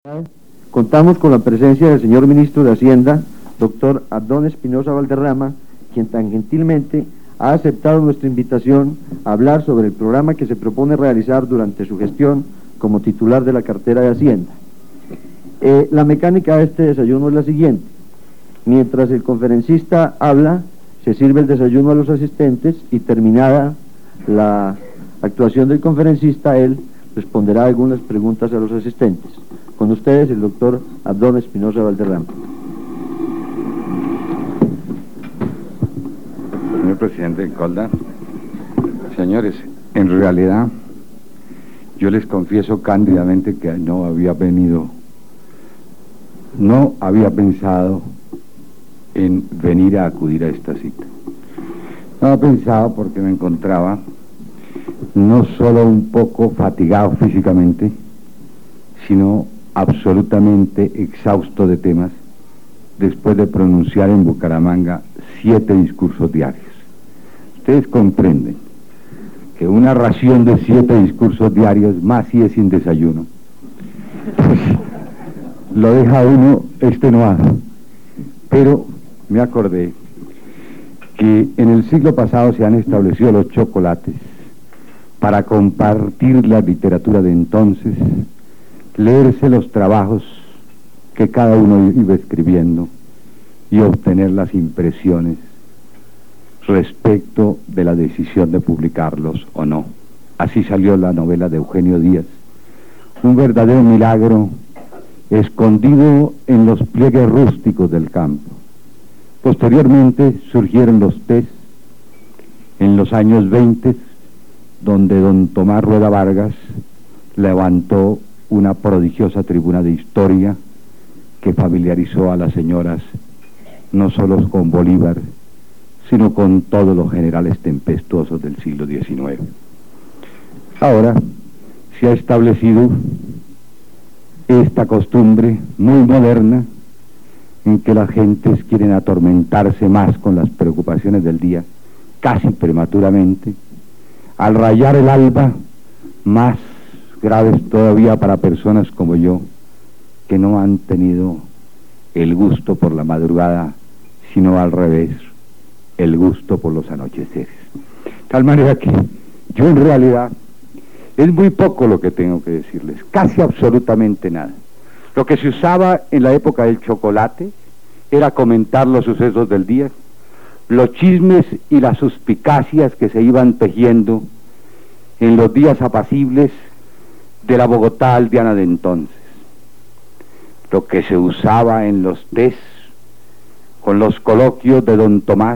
Contamos con la presencia del señor Ministro de Hacienda, doctor Abdón Espinosa Valderrama, quien tan gentilmente ha aceptado nuestra invitación a hablar sobre el programa que se propone realizar durante su gestión como titular de la cartera de Hacienda. La mecánica de este desayuno es la siguiente. Mientras el conferencista habla, se sirve el desayuno a los asistentes y terminada la actuación del conferencista, él responderá algunas preguntas a los asistentes. Con ustedes, el doctor Abdón Espinosa Valderrama. Señor presidente Colda, señores, en realidad yo les confieso cándidamente que no había pensado en venir a acudir a esta cita. No había pensado porque me encontraba no solo un poco fatigado físicamente, sino absolutamente exhausto de temas después de pronunciar en Bucaramanga 7 discursos diarios. Ustedes comprenden que una ración de 7 discursos diarios, más si es sin desayuno, pues lo deja uno extenuado. Pero me acordé que en el siglo pasado se han establecido los chocolates para compartir la literatura de entonces, leerse los trabajos que cada uno iba escribiendo y obtener las impresiones respecto de la decisión de publicarlos o no. Así salió la novela de Eugenio Díaz, un verdadero milagro escondido en los pliegues rústicos del campo. Posteriormente surgieron los test en los años 20, donde don Tomás Rueda Vargas levantó una prodigiosa tribuna de historia que familiarizó a las señoras no solo con Bolívar, sino con todos los generales tempestuosos del siglo XIX. Ahora se ha establecido esta costumbre muy moderna en que las gentes quieren atormentarse más con las preocupaciones del día, casi prematuramente, al rayar el alba, más graves todavía para personas como yo, que no han tenido el gusto por la madrugada, sino al revés, el gusto por los anocheceres. De tal manera que yo en realidad es muy poco lo que tengo que decirles, casi absolutamente nada. Lo que se usaba en la época del chocolate era comentar los sucesos del día, los chismes y las suspicacias que se iban tejiendo en los días apacibles de la Bogotá aldeana de entonces. Lo que se usaba en los test con los coloquios de don Tomás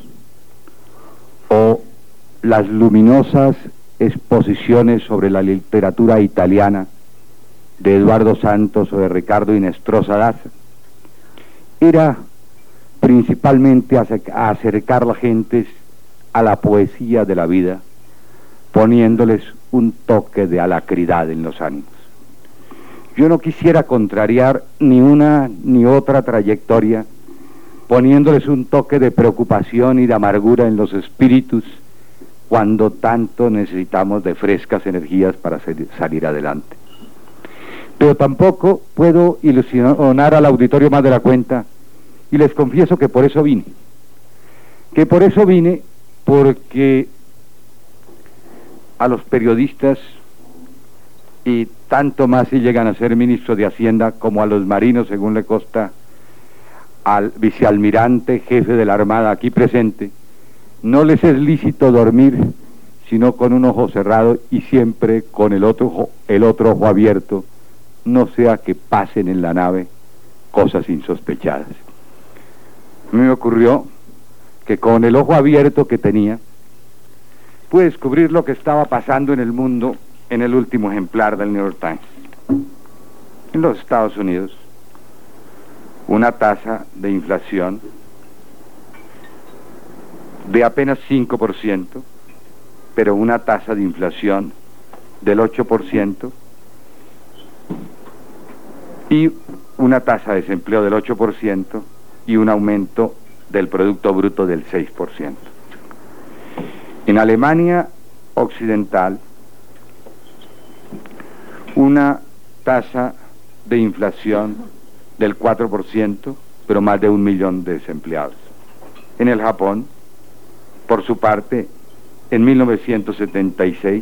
o las luminosas exposiciones sobre la literatura italiana de Eduardo Santos o de Ricardo Inestrosa Daza, era principalmente acercar a las gentes a la poesía de la vida, poniéndoles un toque de alacridad en los ánimos. Yo no quisiera contrariar ni una ni otra trayectoria, poniéndoles un toque de preocupación y de amargura en los espíritus, cuando tanto necesitamos de frescas energías para salir adelante. Pero tampoco puedo ilusionar al auditorio más de la cuenta, y les confieso que por eso vine. Porque a los periodistas, y tanto más si llegan a ser ministros de Hacienda, como a los marinos, según le consta al vicealmirante jefe de la Armada aquí presente, no les es lícito dormir sino con un ojo cerrado y siempre con el otro ojo abierto, no sea que pasen en la nave cosas insospechadas. A mí me ocurrió que con el ojo abierto que tenía, pude descubrir lo que estaba pasando en el mundo en el último ejemplar del New York Times. En los Estados Unidos, una tasa de inflación de apenas 5%, pero una tasa de inflación del 8%, y una tasa de desempleo del 8%, y un aumento del Producto Bruto del 6%. En Alemania Occidental, una tasa de inflación del 4%, pero más de 1 millón de desempleados. En el Japón, por su parte, en 1976,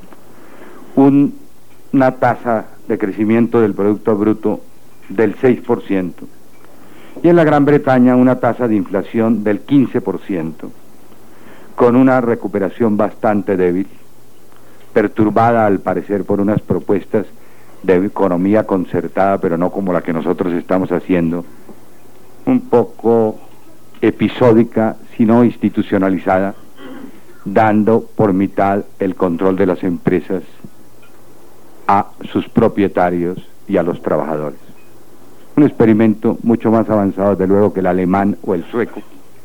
una tasa de crecimiento del Producto Bruto del 6%, y en la Gran Bretaña una tasa de inflación del 15%, con una recuperación bastante débil, perturbada al parecer por unas propuestas de economía concertada, pero no como la que nosotros estamos haciendo, un poco episódica, sino institucionalizada, dando por mitad el control de las empresas a sus propietarios y a los trabajadores. Un experimento mucho más avanzado, desde luego, que el alemán o el sueco,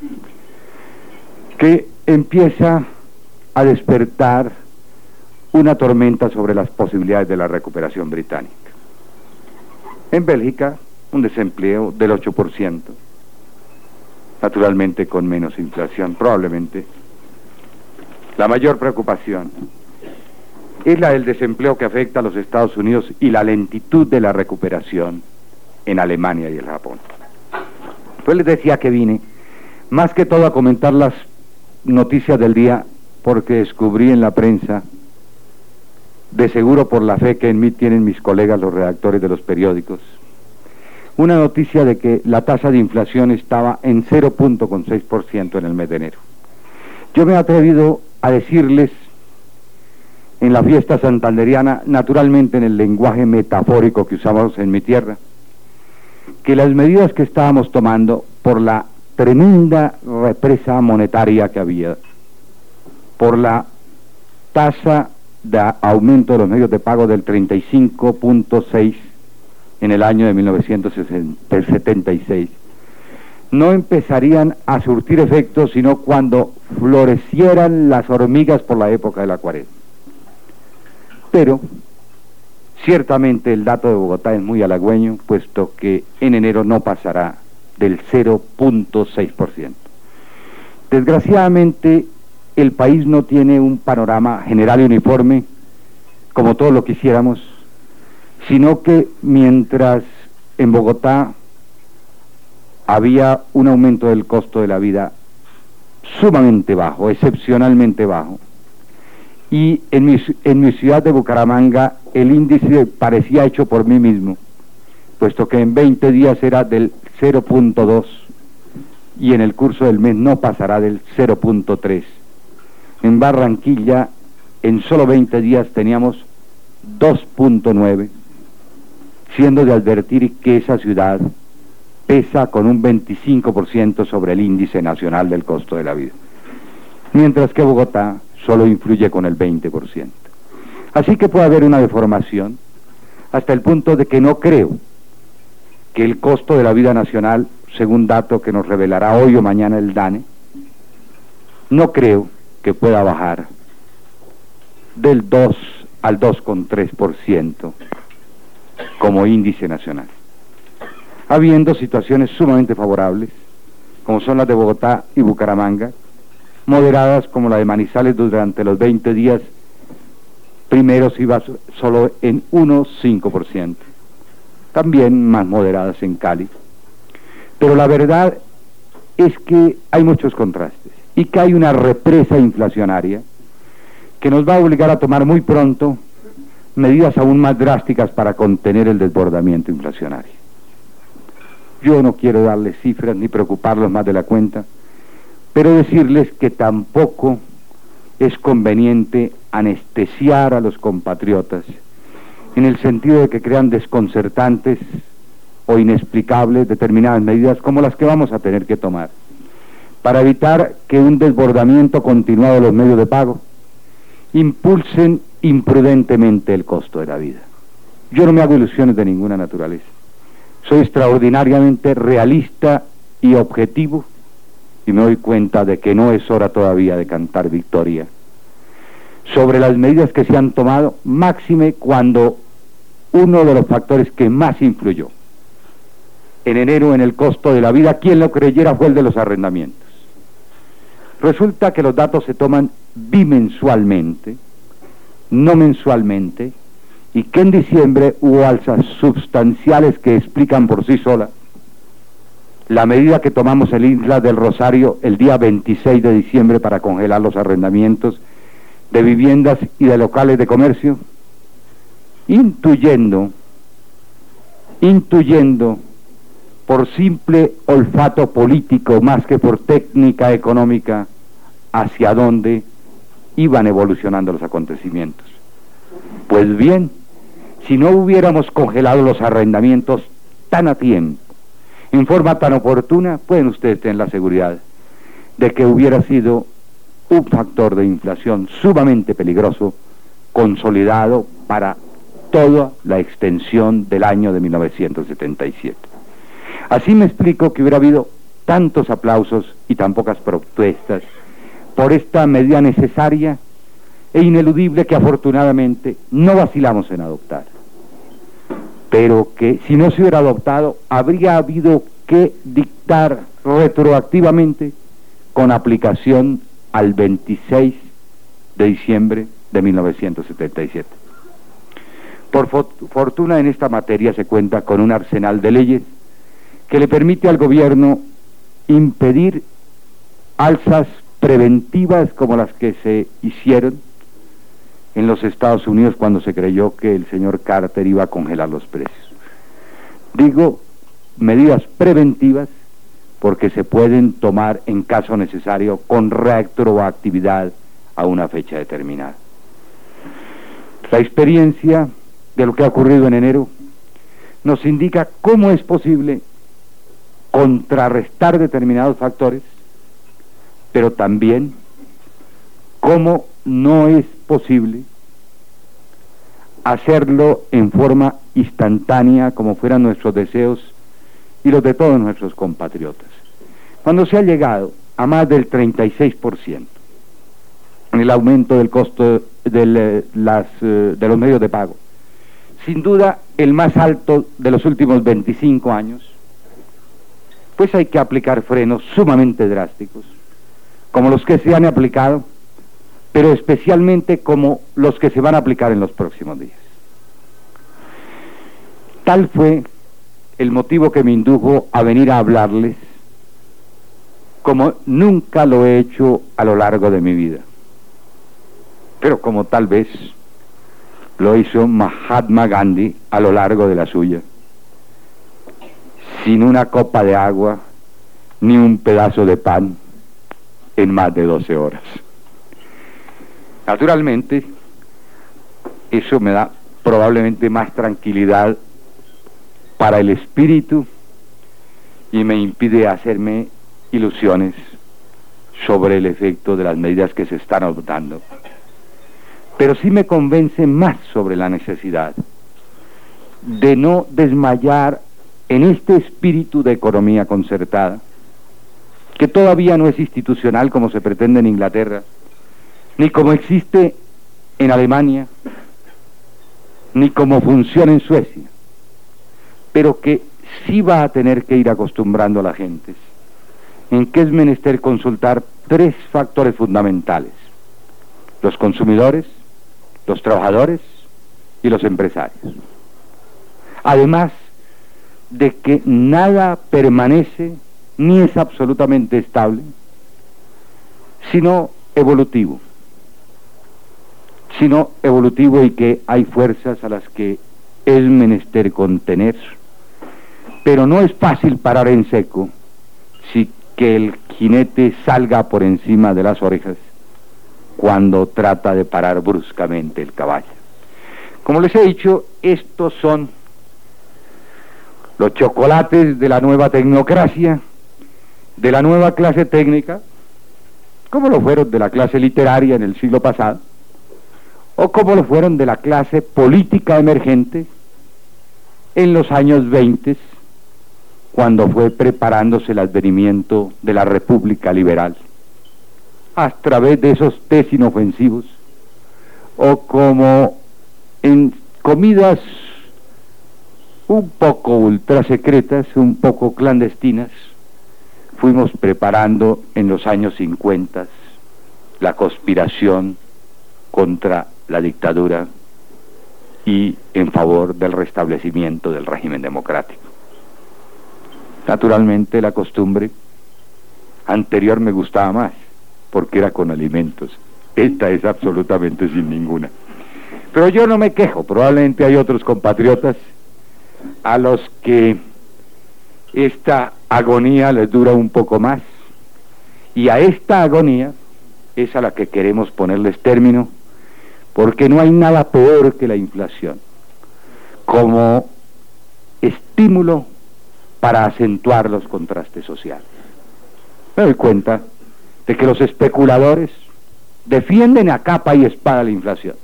que empieza a despertar una tormenta sobre las posibilidades de la recuperación británica. En Bélgica, un desempleo del 8%, naturalmente con menos inflación, probablemente. La mayor preocupación es la del desempleo que afecta a los Estados Unidos y la lentitud de la recuperación en Alemania y el Japón. Pues les decía que vine, más que todo, a comentar las noticias del día, porque descubrí en la prensa, de seguro por la fe que en mí tienen mis colegas los redactores de los periódicos, una noticia de que la tasa de inflación estaba en 0.6% en el mes de enero. Yo me he atrevido a decirles en la fiesta santanderiana, naturalmente en el lenguaje metafórico que usamos en mi tierra, que las medidas que estábamos tomando por la tremenda represa monetaria que había, por la tasa de aumento de los medios de pago del 35.6 en el año de 1976, no empezarían a surtir efectos sino cuando florecieran las hormigas por la época de la cuaresma. Pero ciertamente el dato de Bogotá es muy halagüeño, puesto que en enero no pasará del 0.6%. Desgraciadamente, el país no tiene un panorama general y uniforme, como todo lo quisiéramos, sino que mientras en Bogotá había un aumento del costo de la vida sumamente bajo, excepcionalmente bajo, y en mi ciudad de Bucaramanga el índice parecía hecho por mí mismo, puesto que en 20 días era del 0.2 y en el curso del mes no pasará del 0.3. En Barranquilla, en solo 20 días teníamos 2.9, siendo de advertir que esa ciudad pesa con un 25% sobre el índice nacional del costo de la vida, mientras que Bogotá solo influye con el 20%. Así que puede haber una deformación, hasta el punto de que no creo que el costo de la vida nacional, según dato que nos revelará hoy o mañana el DANE, no creo que pueda bajar del 2 al 2,3% como índice nacional, habiendo situaciones sumamente favorables, como son las de Bogotá y Bucaramanga, moderadas como la de Manizales durante los 20 días primeros iba solo en 1,5%, también más moderadas en Cali. Pero la verdad es que hay muchos contrastes y que hay una represa inflacionaria que nos va a obligar a tomar muy pronto medidas aún más drásticas para contener el desbordamiento inflacionario. Yo no quiero darles cifras ni preocuparlos más de la cuenta, pero decirles que tampoco es conveniente anestesiar a los compatriotas en el sentido de que crean desconcertantes o inexplicables determinadas medidas como las que vamos a tener que tomar para evitar que un desbordamiento continuado de los medios de pago impulsen imprudentemente el costo de la vida. Yo no me hago ilusiones de ninguna naturaleza. Soy extraordinariamente realista y objetivo y me doy cuenta de que no es hora todavía de cantar victoria sobre las medidas que se han tomado, máxime cuando uno de los factores que más influyó en enero en el costo de la vida, quien lo creyera, fue el de los arrendamientos. Resulta que los datos se toman bimensualmente, no mensualmente, y que en diciembre hubo alzas sustanciales que explican por sí solas la medida que tomamos en Isla del Rosario el día 26 de diciembre para congelar los arrendamientos de viviendas y de locales de comercio, intuyendo por simple olfato político más que por técnica económica hacia dónde iban evolucionando los acontecimientos. Pues bien, si no hubiéramos congelado los arrendamientos tan a tiempo, en forma tan oportuna, pueden ustedes tener la seguridad de que hubiera sido un factor de inflación sumamente peligroso, consolidado para toda la extensión del año de 1977. Así me explico que hubiera habido tantos aplausos y tan pocas protestas por esta medida necesaria e ineludible que afortunadamente no vacilamos en adoptar, pero que si no se hubiera adoptado habría habido que dictar retroactivamente con aplicación al 26 de diciembre de 1977. Por fortuna en esta materia se cuenta con un arsenal de leyes que le permite al gobierno impedir alzas preventivas como las que se hicieron en los Estados Unidos cuando se creyó que el señor Carter iba a congelar los precios. Digo medidas preventivas porque se pueden tomar en caso necesario con retroactividad a una fecha determinada. La experiencia de lo que ha ocurrido en enero nos indica cómo es posible contrarrestar determinados factores, pero también cómo no es posible hacerlo en forma instantánea como fueran nuestros deseos y los de todos nuestros compatriotas. Cuando se ha llegado a más del 36% en el aumento del costo de los medios de pago, sin duda el más alto de los últimos 25 años, pues hay que aplicar frenos sumamente drásticos, como los que se han aplicado, pero especialmente como los que se van a aplicar en los próximos días. Tal fue el motivo que me indujo a venir a hablarles como nunca lo he hecho a lo largo de mi vida, pero como tal vez lo hizo Mahatma Gandhi a lo largo de la suya, sin una copa de agua ni un pedazo de pan en más de 12 horas. Naturalmente, eso me da probablemente más tranquilidad para el espíritu y me impide hacerme ilusiones sobre el efecto de las medidas que se están adoptando. Pero sí me convence más sobre la necesidad de no desmayar en este espíritu de economía concertada, que todavía no es institucional como se pretende en Inglaterra, ni como existe en Alemania, ni como funciona en Suecia, pero que sí va a tener que ir acostumbrando a la gente en que es menester consultar tres factores fundamentales: los consumidores, los trabajadores y los empresarios. Además de que nada permanece ni es absolutamente estable, sino evolutivo y que hay fuerzas a las que es menester contener, pero no es fácil parar en seco si que el jinete salga por encima de las orejas cuando trata de parar bruscamente el caballo. Como les he dicho, estos son los chocolates de la nueva tecnocracia, de la nueva clase técnica, como lo fueron de la clase literaria en el siglo pasado, o como lo fueron de la clase política emergente en los años 20, cuando fue preparándose el advenimiento de la República Liberal, a través de esos tés inofensivos, o como en comidas un poco ultrasecretas, un poco clandestinas, fuimos preparando en los años 50 la conspiración contra la dictadura y en favor del restablecimiento del régimen democrático. Naturalmente la costumbre anterior me gustaba más, porque era con alimentos. Esta es absolutamente sin ninguna. Pero yo no me quejo, probablemente hay otros compatriotas a los que esta agonía les dura un poco más, y a esta agonía es a la que queremos ponerles término, porque no hay nada peor que la inflación como estímulo para acentuar los contrastes sociales. Me doy cuenta de que los especuladores defienden a capa y espada la inflación.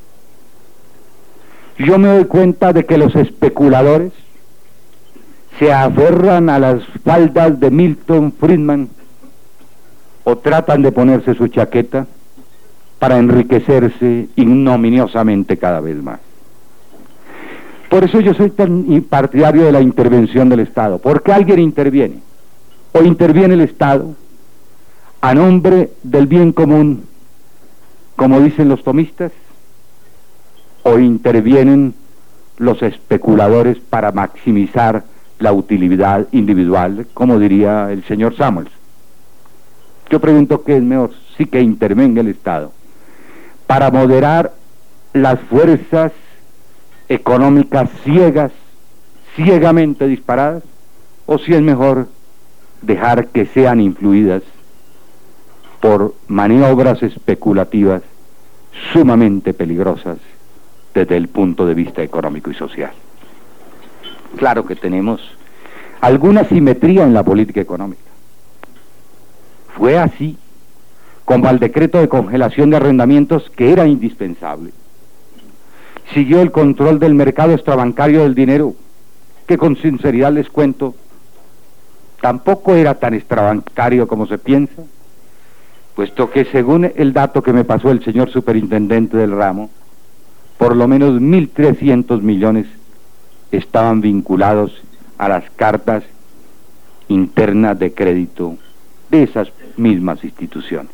Yo me doy cuenta de que los especuladores se aferran a las faldas de Milton Friedman o tratan de ponerse su chaqueta para enriquecerse ignominiosamente cada vez más. Por eso yo soy tan partidario de la intervención del Estado, porque alguien interviene, o interviene el Estado a nombre del bien común, como dicen los tomistas, o intervienen los especuladores para maximizar la utilidad individual, como diría el señor Samuels. Yo pregunto qué es mejor, sí que intervenga el Estado para moderar las fuerzas económicas ciegamente disparadas, o si es mejor dejar que sean influidas por maniobras especulativas sumamente peligrosas desde el punto de vista económico y social. Claro que tenemos alguna simetría en la política económica. Fue así como al decreto de congelación de arrendamientos, que era indispensable. Siguió el control del mercado extrabancario del dinero, que con sinceridad les cuento, tampoco era tan extrabancario como se piensa, puesto que según el dato que me pasó el señor superintendente del ramo, por lo menos 1.300 millones estaban vinculados a las cartas internas de crédito de esas mismas instituciones.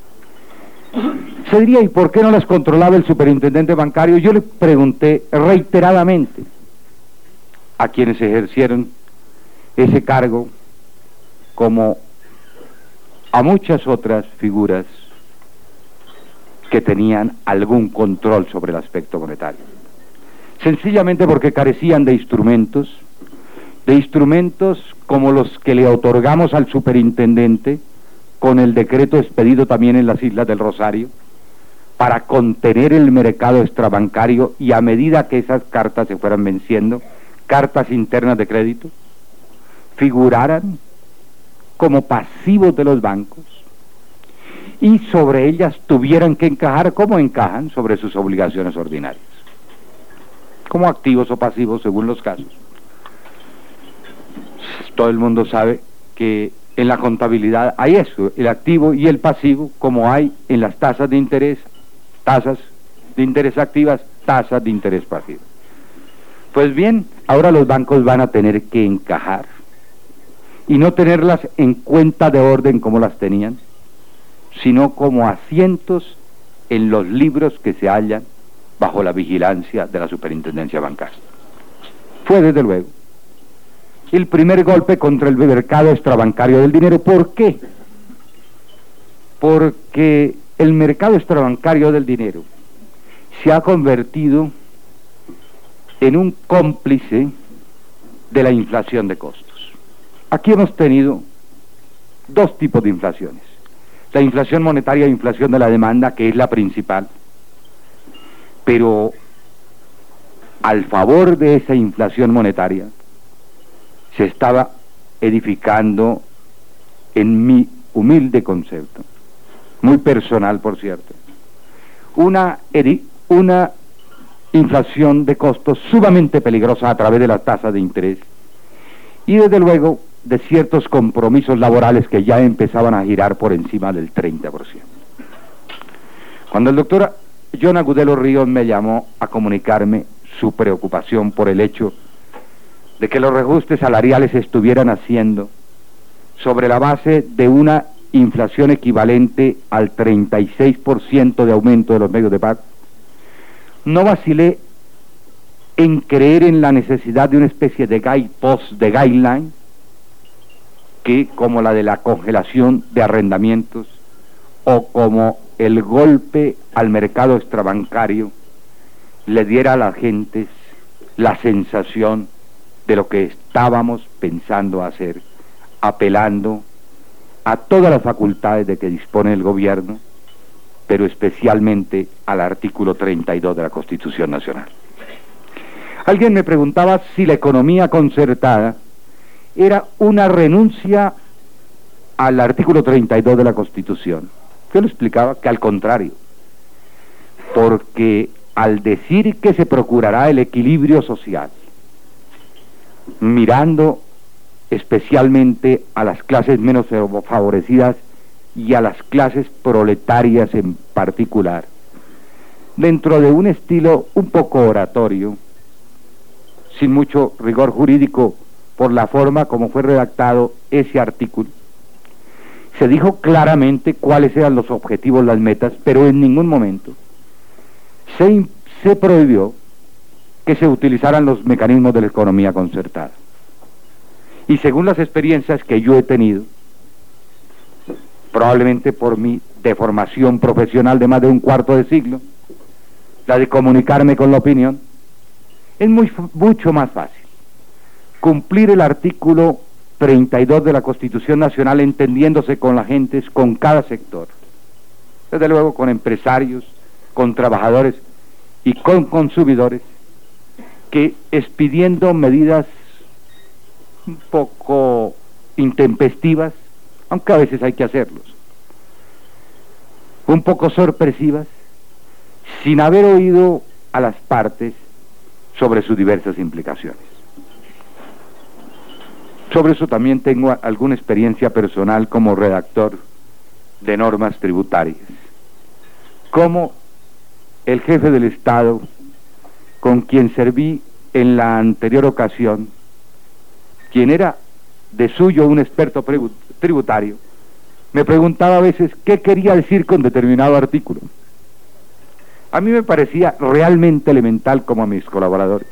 Se diría, ¿y por qué no las controlaba el superintendente bancario? Yo le pregunté reiteradamente a quienes ejercieron ese cargo, como a muchas otras figuras que tenían algún control sobre el aspecto monetario. Sencillamente porque carecían de instrumentos como los que le otorgamos al superintendente con el decreto expedido también en las Islas del Rosario, para contener el mercado extrabancario, y a medida que esas cartas se fueran venciendo, cartas internas de crédito, figuraran como pasivos de los bancos, y sobre ellas tuvieran que encajar como encajan sobre sus obligaciones ordinarias, como activos o pasivos según los casos. Todo el mundo sabe que en la contabilidad hay eso, el activo y el pasivo, como hay en las tasas de interés activas, tasas de interés pasivas. Pues bien, ahora los bancos van a tener que encajar y no tenerlas en cuenta de orden como las tenían, sino como asientos en los libros que se hallan bajo la vigilancia de la superintendencia bancaria. Fue desde luego el primer golpe contra el mercado extrabancario del dinero. ¿Por qué? Porque el mercado extrabancario del dinero se ha convertido en un cómplice de la inflación de costos. Aquí hemos tenido dos tipos de inflaciones: la inflación monetaria e inflación de la demanda, que es la principal, pero al favor de esa inflación monetaria se estaba edificando, en mi humilde concepto, muy personal por cierto, una inflación de costos sumamente peligrosa a través de la tasa de interés y desde luego de ciertos compromisos laborales que ya empezaban a girar por encima del 30%. Cuando el doctor John Agudelo Ríos me llamó a comunicarme su preocupación por el hecho de que los reajustes salariales se estuvieran haciendo sobre la base de una inflación equivalente al 36% de aumento de los medios de pago, no vacilé en creer en la necesidad de una especie de guidepost, de guideline, que como la de la congelación de arrendamientos o como el golpe al mercado extrabancario le diera a las gentes la sensación de lo que estábamos pensando hacer, apelando a todas las facultades de que dispone el gobierno, pero especialmente al artículo 32 de la Constitución Nacional. Alguien me preguntaba si la economía concertada era una renuncia al artículo 32 de la Constitución. Yo le explicaba que al contrario, porque al decir que se procurará el equilibrio social, mirando especialmente a las clases menos favorecidas y a las clases proletarias en particular, dentro de un estilo un poco oratorio, sin mucho rigor jurídico por la forma como fue redactado ese artículo, se dijo claramente cuáles eran los objetivos, las metas, pero en ningún momento se prohibió que se utilizaran los mecanismos de la economía concertada. Y según las experiencias que yo he tenido, probablemente por mi deformación profesional de más de un cuarto de siglo, la de comunicarme con la opinión, es mucho más fácil cumplir el artículo 32 de la Constitución Nacional entendiéndose con las gentes, con cada sector, desde luego con empresarios, con trabajadores y con consumidores, que expidiendo medidas un poco intempestivas, aunque a veces hay que hacerlos, un poco sorpresivas, sin haber oído a las partes sobre sus diversas implicaciones. Sobre eso también tengo alguna experiencia personal como redactor de normas tributarias. Como el jefe del Estado, con quien serví en la anterior ocasión, quien era de suyo un experto tributario, me preguntaba a veces qué quería decir con determinado artículo. A mí me parecía realmente elemental como a mis colaboradores.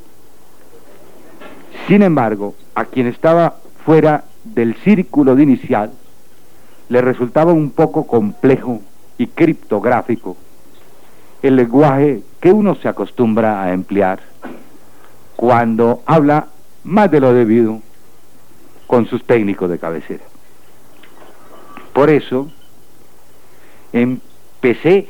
Sin embargo, a quien estaba fuera del círculo de inicial, le resultaba un poco complejo y criptográfico el lenguaje que uno se acostumbra a emplear cuando habla más de lo debido con sus técnicos de cabecera. Por eso, empecé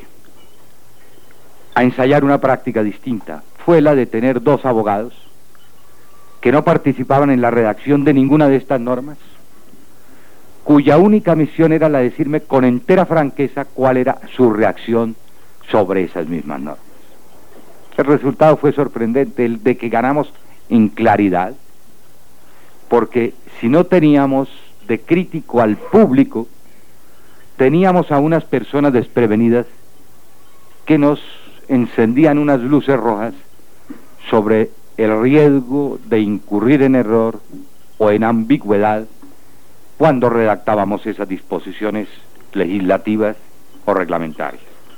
a ensayar una práctica distinta. Fue la de tener dos abogados que no participaban en la redacción de ninguna de estas normas, cuya única misión era la de decirme con entera franqueza cuál era su reacción sobre esas mismas normas. El resultado fue sorprendente, el de que ganamos en claridad, porque si no teníamos de crítico al público, teníamos a unas personas desprevenidas que nos encendían unas luces rojas sobre el riesgo de incurrir en error o en ambigüedad cuando redactábamos esas disposiciones legislativas o reglamentarias.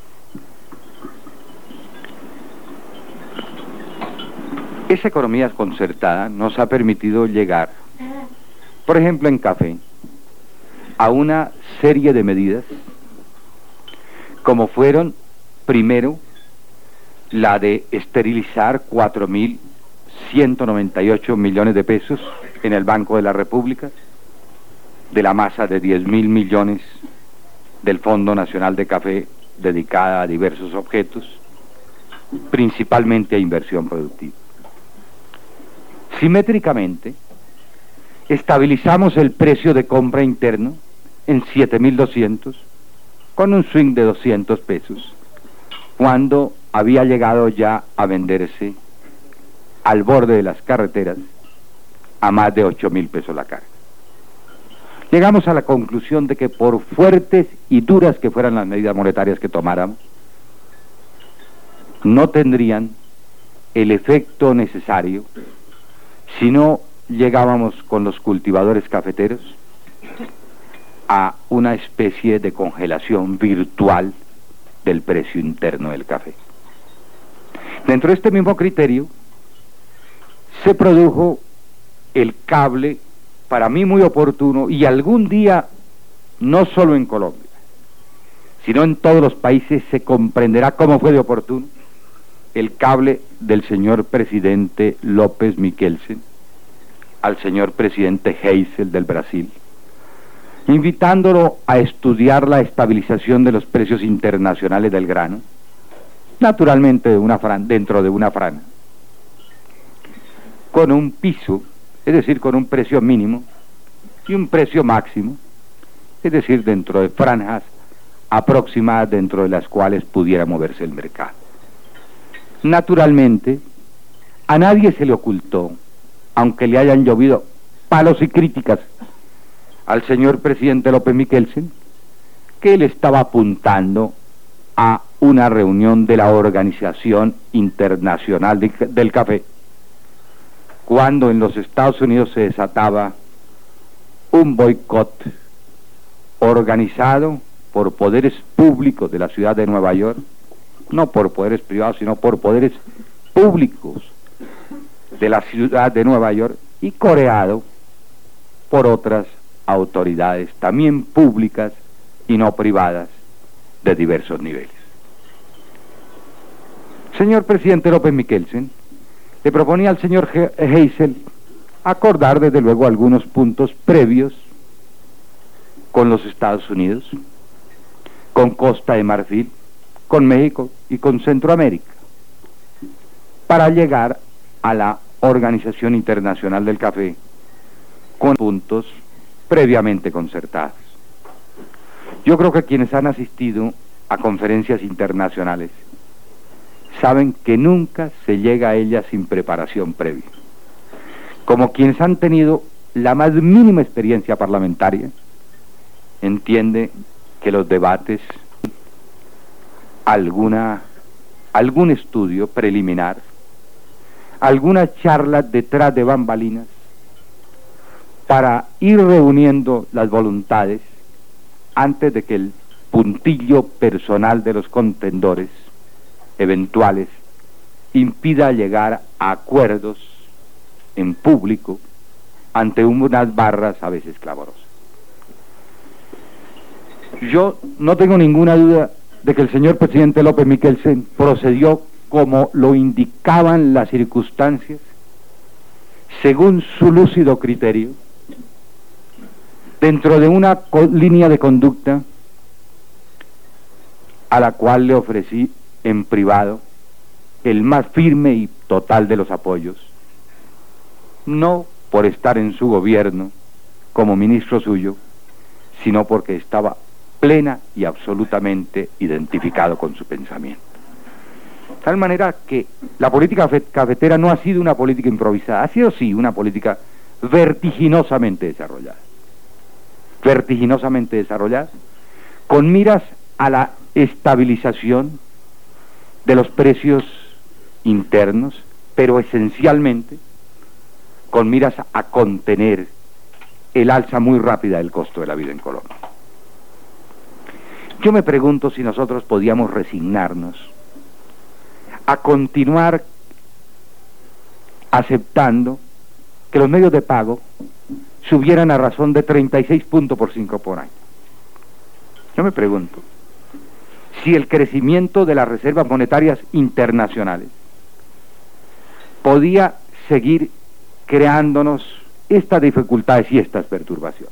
Esa economía concertada nos ha permitido llegar, por ejemplo en café, a una serie de medidas como fueron, primero, la de esterilizar 4.198 millones de pesos en el Banco de la República, de la masa de 10.000 millones del Fondo Nacional de Café dedicada a diversos objetos, principalmente a inversión productiva. Simétricamente, estabilizamos el precio de compra interno en 7.200, con un swing de 200 pesos, cuando había llegado ya a venderse al borde de las carreteras a más de 8.000 pesos la carga. Llegamos a la conclusión de que por fuertes y duras que fueran las medidas monetarias que tomáramos, no tendrían el efecto necesario si no llegábamos con los cultivadores cafeteros a una especie de congelación virtual del precio interno del café. Dentro de este mismo criterio, se produjo el cable, para mí muy oportuno, y algún día, no solo en Colombia, sino en todos los países se comprenderá cómo fue de oportuno, el cable del señor presidente López Michelsen al señor presidente Geisel del Brasil, invitándolo a estudiar la estabilización de los precios internacionales del grano, naturalmente dentro de una franja, con un piso, es decir, con un precio mínimo y un precio máximo, es decir, dentro de franjas aproximadas dentro de las cuales pudiera moverse el mercado. Naturalmente, a nadie se le ocultó, aunque le hayan llovido palos y críticas al señor presidente López Michelsen, que él estaba apuntando a una reunión de la Organización Internacional del Café, cuando en los Estados Unidos se desataba un boicot organizado por poderes públicos de la ciudad de Nueva York, no por poderes privados, sino por poderes públicos de la ciudad de Nueva York, y coreado por otras autoridades también públicas y no privadas de diversos niveles. Señor presidente López Michelsen le proponía al señor Geisel acordar desde luego algunos puntos previos con los Estados Unidos, con Costa de Marfil, con México y con Centroamérica, para llegar a la Organización Internacional del Café con puntos previamente concertados. Yo creo que quienes han asistido a conferencias internacionales saben que nunca se llega a ellas sin preparación previa. Como quienes han tenido la más mínima experiencia parlamentaria, entiende que los debates, algún estudio preliminar, algunas charlas detrás de bambalinas, para ir reuniendo las voluntades antes de que el puntillo personal de los contendores eventuales impida llegar a acuerdos en público ante unas barras a veces clamorosas. Yo no tengo ninguna duda de que el señor presidente López Michelsen procedió como lo indicaban las circunstancias, según su lúcido criterio, dentro de una línea de conducta a la cual le ofrecí en privado el más firme y total de los apoyos, no por estar en su gobierno como ministro suyo, sino porque estaba plena y absolutamente identificado con su pensamiento. De tal manera que la política cafetera no ha sido una política improvisada, ha sido sí una política vertiginosamente desarrollada, con miras a la estabilización de los precios internos, pero esencialmente con miras a contener el alza muy rápida del costo de la vida en Colombia. Yo me pregunto si nosotros podíamos resignarnos a continuar aceptando que los medios de pago subieran a razón de 36 puntos por 5 por año. Yo me pregunto si el crecimiento de las reservas monetarias internacionales podía seguir creándonos estas dificultades y estas perturbaciones.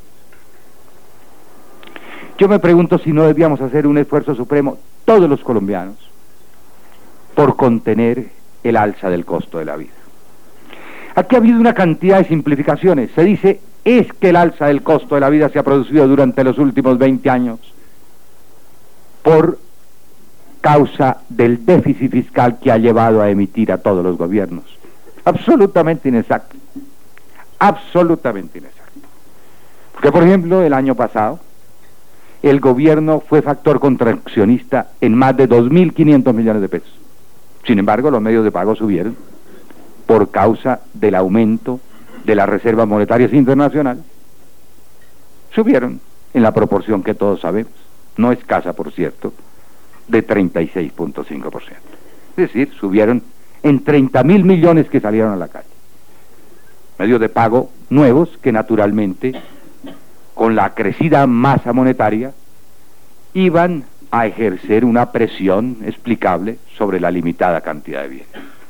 Yo me pregunto si no debíamos hacer un esfuerzo supremo, todos los colombianos, por contener el alza del costo de la vida. Aquí ha habido una cantidad de simplificaciones. Se dice, es que el alza del costo de la vida se ha producido durante los últimos 20 años por causa del déficit fiscal que ha llevado a emitir a todos los gobiernos. Absolutamente inexacto. Absolutamente inexacto. Porque, por ejemplo, el año pasado, el gobierno fue factor contraccionista en más de 2.500 millones de pesos. Sin embargo, los medios de pago subieron por causa del aumento de las reservas monetarias internacionales. Subieron en la proporción que todos sabemos, no escasa por cierto, de 36.5%. Es decir, subieron en 30.000 millones que salieron a la calle. medios de pago nuevos que naturalmente, con la crecida masa monetaria, iban a ejercer una presión explicable sobre la limitada cantidad de bienes.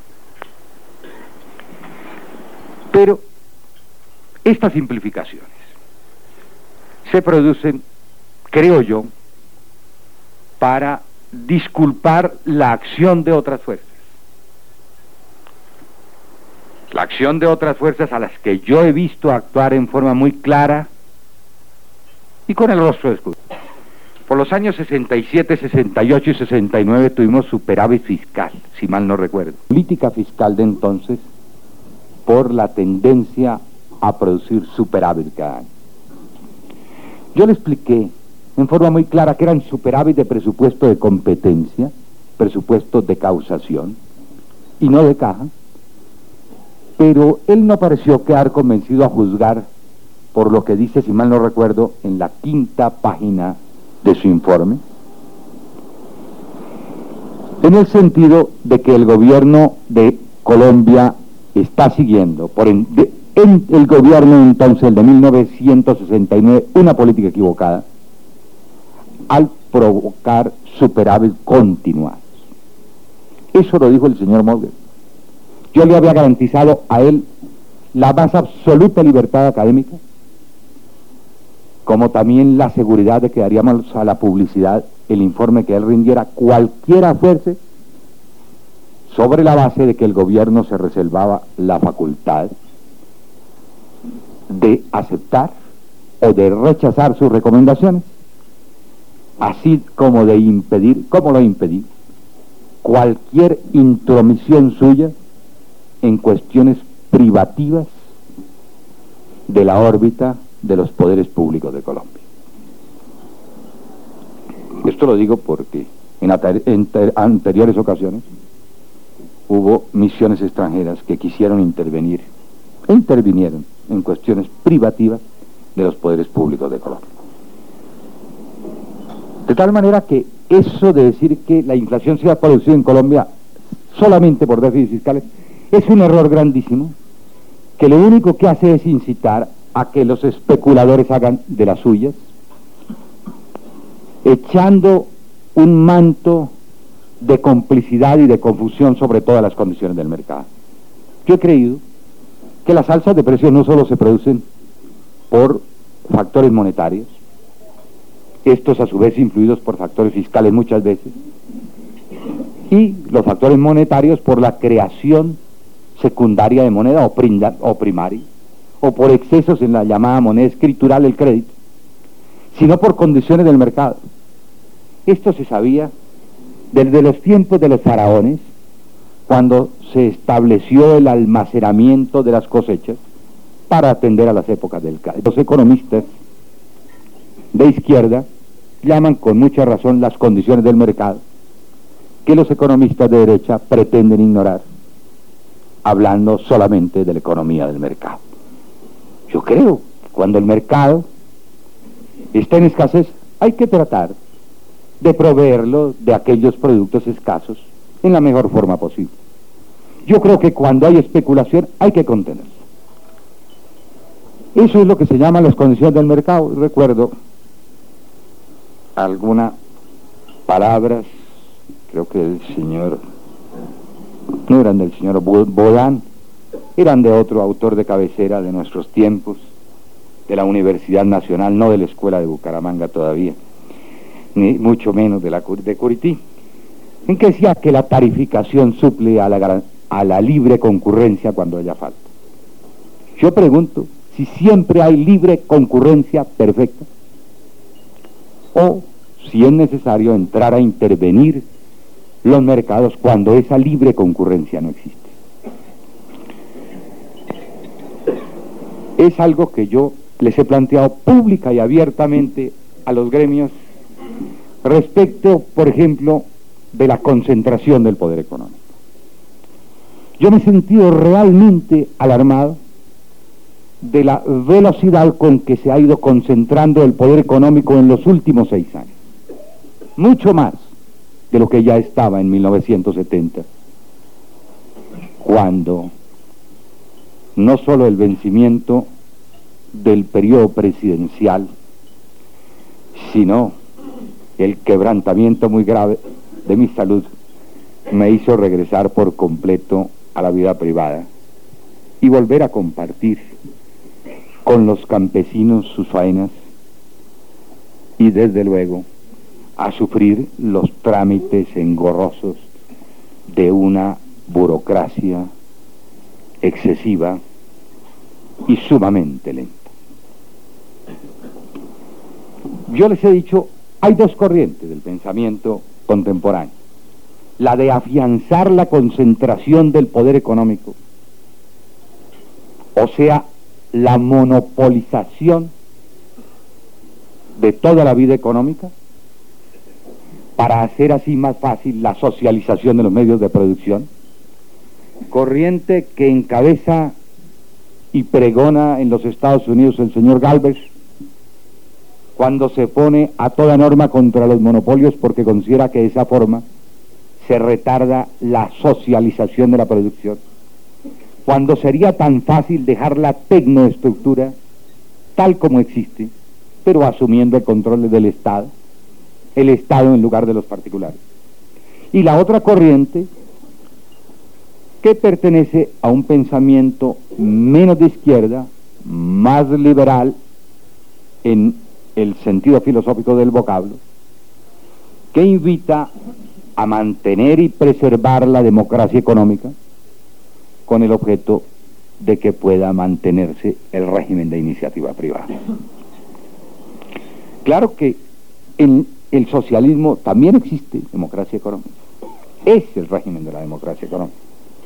Pero estas simplificaciones se producen, creo yo, para disculpar la acción de otras fuerzas. La acción de otras fuerzas a las que yo he visto actuar en forma muy clara y con el rostro descubierto. Por los años 67, 68 y 69 tuvimos superávit fiscal, si mal no recuerdo. Política fiscal de entonces por la tendencia a producir superávit cada año. Yo le expliqué en forma muy clara que eran superávit de presupuesto de competencia, presupuesto de causación y no de caja, pero él no pareció quedar convencido a juzgar por lo que dice, si mal no recuerdo, en la 5ª página de su informe, en el sentido de que el gobierno de Colombia está siguiendo, en el gobierno entonces, el de 1969, una política equivocada, al provocar superávit continuados. Eso lo dijo el señor Mulder. Yo le había garantizado a él la más absoluta libertad académica, como también la seguridad de que daríamos a la publicidad el informe que él rindiera, cualquiera fuese, sobre la base de que el gobierno se reservaba la facultad de aceptar o de rechazar sus recomendaciones, así como de impedir, como lo impedí, cualquier intromisión suya en cuestiones privativas de la órbita de los poderes públicos de Colombia. Esto lo digo porque en anteriores ocasiones hubo misiones extranjeras que quisieron intervenir e intervinieron en cuestiones privativas de los poderes públicos de Colombia. De tal manera que eso de decir que la inflación se ha producido en Colombia solamente por déficits fiscales es un error grandísimo, que lo único que hace es incitar a que los especuladores hagan de las suyas, echando un manto de complicidad y de confusión sobre todas las condiciones del mercado. Yo he creído que las alzas de precios no solo se producen por factores monetarios, estos a su vez influidos por factores fiscales muchas veces, y los factores monetarios por la creación secundaria de moneda o primaria, o por excesos en la llamada moneda escritural, el crédito, sino por condiciones del mercado. Esto se sabía desde los tiempos de los faraones, cuando se estableció el almacenamiento de las cosechas para atender a las épocas del caos. Los economistas de izquierda llaman con mucha razón las condiciones del mercado, que los economistas de derecha pretenden ignorar, hablando solamente de la economía del mercado. Yo creo que cuando el mercado está en escasez, hay que tratar de proveerlo de aquellos productos escasos en la mejor forma posible. Yo creo que cuando hay especulación hay que contenerla. Eso es lo que se llama las condiciones del mercado. Recuerdo algunas palabras, creo que del señor, no eran del señor Bodán, eran de otro autor de cabecera de nuestros tiempos, de la Universidad Nacional, no de la Escuela de Bucaramanga todavía, ni mucho menos de Curití, en que decía que la tarificación suple a la libre concurrencia cuando haya falta. Yo pregunto si siempre hay libre concurrencia perfecta, o si es necesario entrar a intervenir los mercados cuando esa libre concurrencia no existe. Es algo que yo les he planteado pública y abiertamente a los gremios respecto, por ejemplo, de la concentración del poder económico. Yo me he sentido realmente alarmado de la velocidad con que se ha ido concentrando el poder económico en los últimos 6 años. Mucho más de lo que ya estaba en 1970, cuando no solo el vencimiento del periodo presidencial, sino el quebrantamiento muy grave de mi salud me hizo regresar por completo a la vida privada y volver a compartir con los campesinos sus faenas y desde luego a sufrir los trámites engorrosos de una burocracia excesiva y sumamente lenta. Yo les he dicho, hay dos corrientes del pensamiento contemporáneo: la de afianzar la concentración del poder económico, o sea, la monopolización de toda la vida económica, para hacer así más fácil la socialización de los medios de producción, corriente que encabeza y pregona en los Estados Unidos el señor Galvez, cuando se pone a toda norma contra los monopolios porque considera que de esa forma se retarda la socialización de la producción, cuando sería tan fácil dejar la tecnoestructura tal como existe, pero asumiendo el control del Estado, el Estado en lugar de los particulares. Y la otra corriente, que pertenece a un pensamiento menos de izquierda, más liberal en el sentido filosófico del vocablo, que invita a mantener y preservar la democracia económica con el objeto de que pueda mantenerse el régimen de iniciativa privada. Claro que en el socialismo también existe democracia económica, es el régimen de la democracia económica,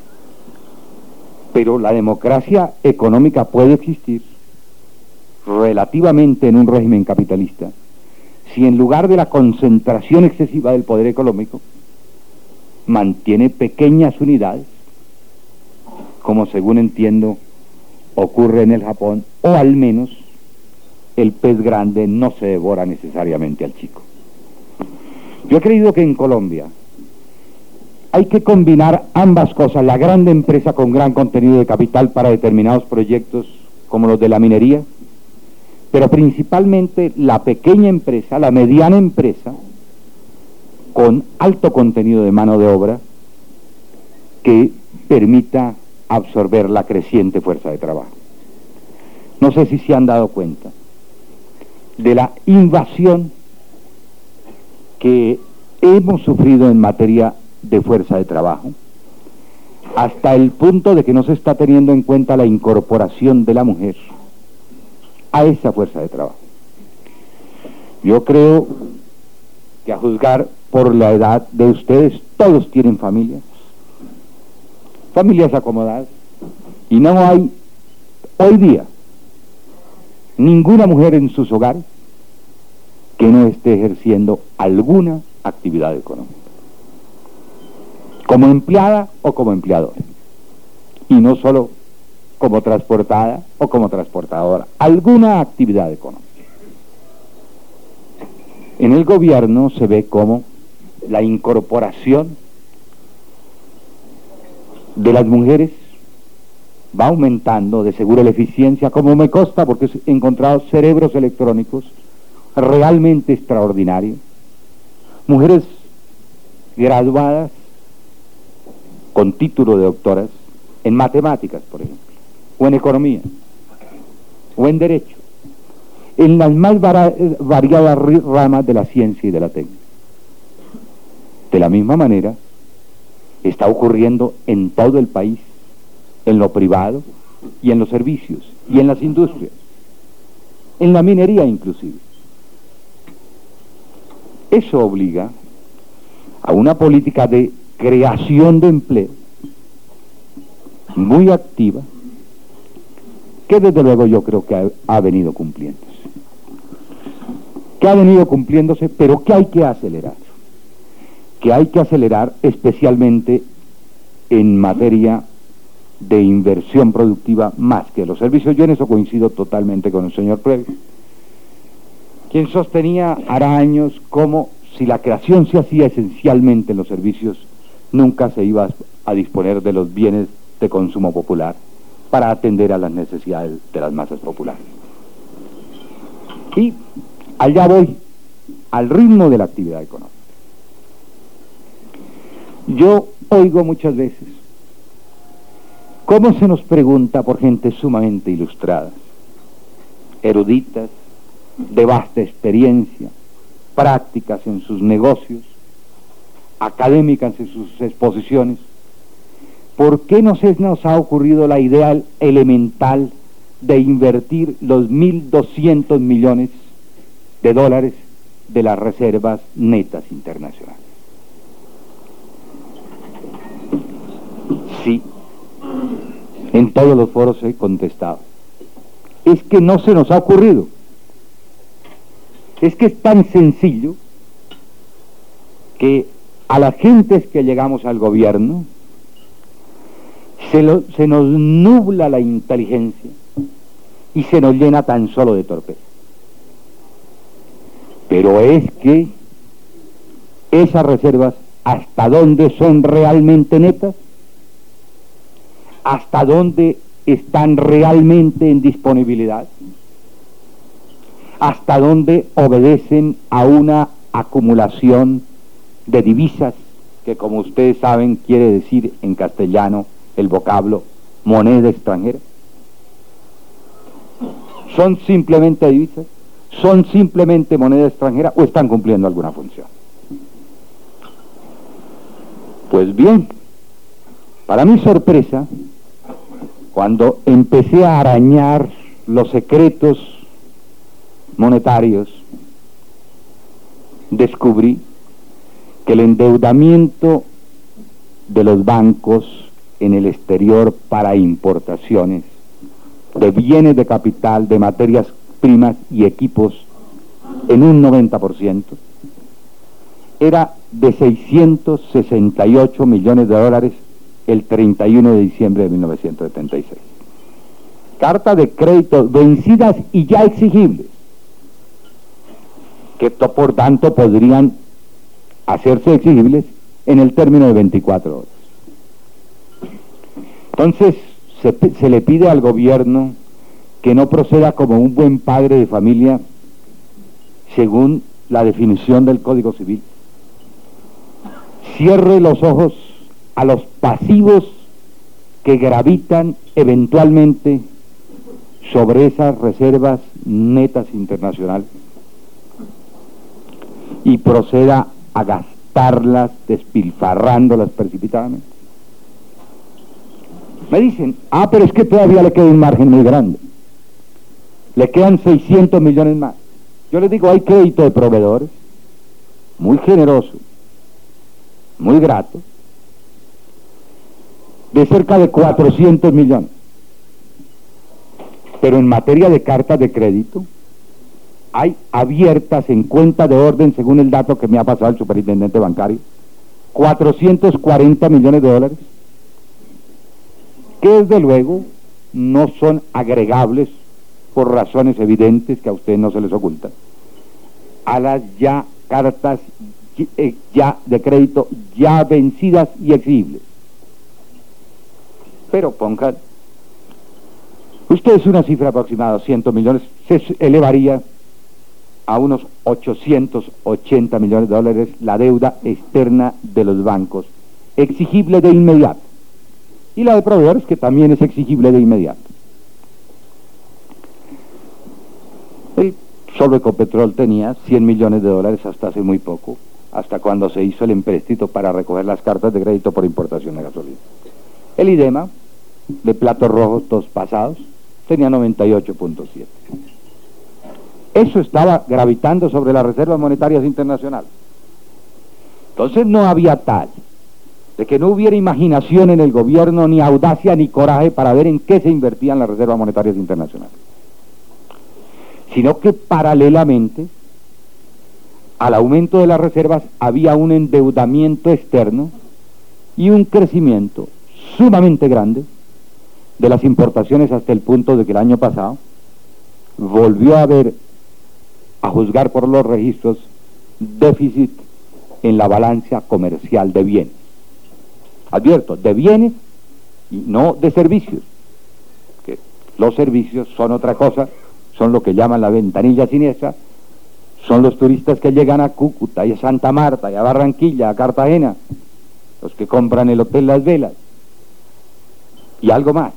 pero la democracia económica puede existir relativamente en un régimen capitalista si en lugar de la concentración excesiva del poder económico mantiene pequeñas unidades, como según entiendo ocurre en el Japón, o al menos el pez grande no se devora necesariamente al chico. Yo he creído que en Colombia hay que combinar ambas cosas: la grande empresa con gran contenido de capital para determinados proyectos como los de la minería, pero principalmente la pequeña empresa, la mediana empresa, con alto contenido de mano de obra que permita absorber la creciente fuerza de trabajo. No sé si se han dado cuenta de la invasión que hemos sufrido en materia de fuerza de trabajo, hasta el punto de que no se está teniendo en cuenta la incorporación de la mujer a esa fuerza de trabajo. Yo creo que, a juzgar por la edad de ustedes, todos tienen familias acomodadas, y no hay hoy día ninguna mujer en sus hogares que no esté ejerciendo alguna actividad económica, como empleada o como empleadora, y no solo como transportada o como transportadora, alguna actividad económica. En el gobierno se ve como la incorporación de las mujeres va aumentando, de seguro la eficiencia, como me consta porque he encontrado cerebros electrónicos realmente extraordinarios, mujeres graduadas con título de doctoras en matemáticas, por ejemplo, o en economía, o en derecho, en las más variadas ramas de la ciencia y de la técnica. De la misma manera, está ocurriendo en todo el país, en lo privado y en los servicios y en las industrias, en la minería inclusive. Eso obliga a una política de creación de empleo muy activa, que desde luego yo creo que ha venido cumpliéndose, pero que hay que acelerar, especialmente en materia de inversión productiva más que los servicios. Yo en eso coincido totalmente con el señor Previo, quien sostenía hará años como si la creación se hacía esencialmente en los servicios, nunca se iba a disponer de los bienes de consumo popular, para atender a las necesidades de las masas populares. Y allá voy, al ritmo de la actividad económica. Yo oigo muchas veces cómo se nos pregunta por gente sumamente ilustrada, eruditas, de vasta experiencia, prácticas en sus negocios, académicas en sus exposiciones, ¿por qué no se nos ha ocurrido la idea elemental de invertir los 1.200 millones de dólares de las reservas netas internacionales? Sí, en todos los foros he contestado. Es que no se nos ha ocurrido. Es que es tan sencillo que a las gentes que llegamos al gobierno se nos nubla la inteligencia y se nos llena tan solo de torpeza. Pero es que esas reservas, ¿hasta dónde son realmente netas? ¿Hasta dónde están realmente en disponibilidad? ¿Hasta dónde obedecen a una acumulación de divisas que, como ustedes saben, quiere decir en castellano el vocablo moneda extranjera? ¿Son simplemente divisas? ¿Son simplemente moneda extranjera o están cumpliendo alguna función? Pues bien, para mi sorpresa, cuando empecé a arañar los secretos monetarios, descubrí que el endeudamiento de los bancos en el exterior para importaciones de bienes de capital, de materias primas y equipos en un 90% era de 668 millones de dólares el 31 de diciembre de 1976. Cartas de crédito vencidas y ya exigibles, que por tanto podrían hacerse exigibles en el término de 24 horas. Entonces se le pide al gobierno que no proceda como un buen padre de familia según la definición del Código Civil. Cierre los ojos a los pasivos que gravitan eventualmente sobre esas reservas netas internacionales y proceda a gastarlas despilfarrándolas precipitadamente. Me dicen, pero es que todavía le queda un margen muy grande. Le quedan 600 millones más. Yo les digo, hay crédito de proveedores, muy generoso, muy grato, de cerca de 400 millones. Pero en materia de cartas de crédito, hay abiertas en cuenta de orden, según el dato que me ha pasado el superintendente bancario, 440 millones de dólares, que desde luego no son agregables por razones evidentes que a ustedes no se les ocultan a las ya cartas ya de crédito ya vencidas y exigibles. Pero pongan ustedes una cifra aproximada, 200 millones, se elevaría a unos 880 millones de dólares la deuda externa de los bancos, exigible de inmediato, y la de proveedores, que también es exigible de inmediato. El solo Ecopetrol tenía 100 millones de dólares hasta hace muy poco, hasta cuando se hizo el empréstito para recoger las cartas de crédito por importación de gasolina. El IDEMA, de platos rojos dos pasados, tenía 98.7. Eso estaba gravitando sobre las reservas monetarias internacionales. Entonces no había tal de que no hubiera imaginación en el gobierno, ni audacia, ni coraje para ver en qué se invertían las reservas monetarias internacionales, sino que paralelamente al aumento de las reservas había un endeudamiento externo y un crecimiento sumamente grande de las importaciones, hasta el punto de que el año pasado volvió a haber, a juzgar por los registros, déficit en la balanza comercial de bienes. Advierto, de bienes y no de servicios. Los servicios son otra cosa, son lo que llaman la ventanilla siniestra, son los turistas que llegan a Cúcuta y a Santa Marta y a Barranquilla, a Cartagena, los que compran el Hotel Las Velas y algo más,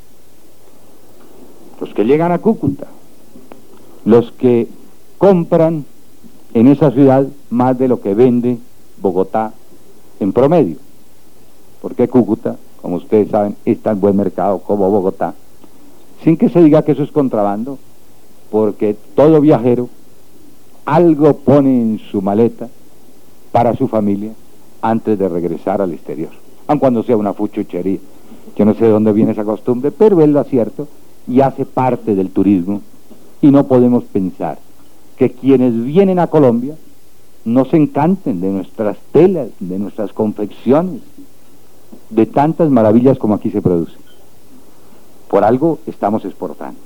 los que llegan a Cúcuta, los que compran en esa ciudad más de lo que vende Bogotá en promedio, porque Cúcuta, como ustedes saben, es tan buen mercado como Bogotá, sin que se diga que eso es contrabando, porque todo viajero algo pone en su maleta para su familia antes de regresar al exterior, aun cuando sea una fuchuchería. Yo no sé de dónde viene esa costumbre, pero es lo cierto y hace parte del turismo, y no podemos pensar que quienes vienen a Colombia no se encanten de nuestras telas, de nuestras confecciones, de tantas maravillas como aquí se producen. Por algo estamos exportando.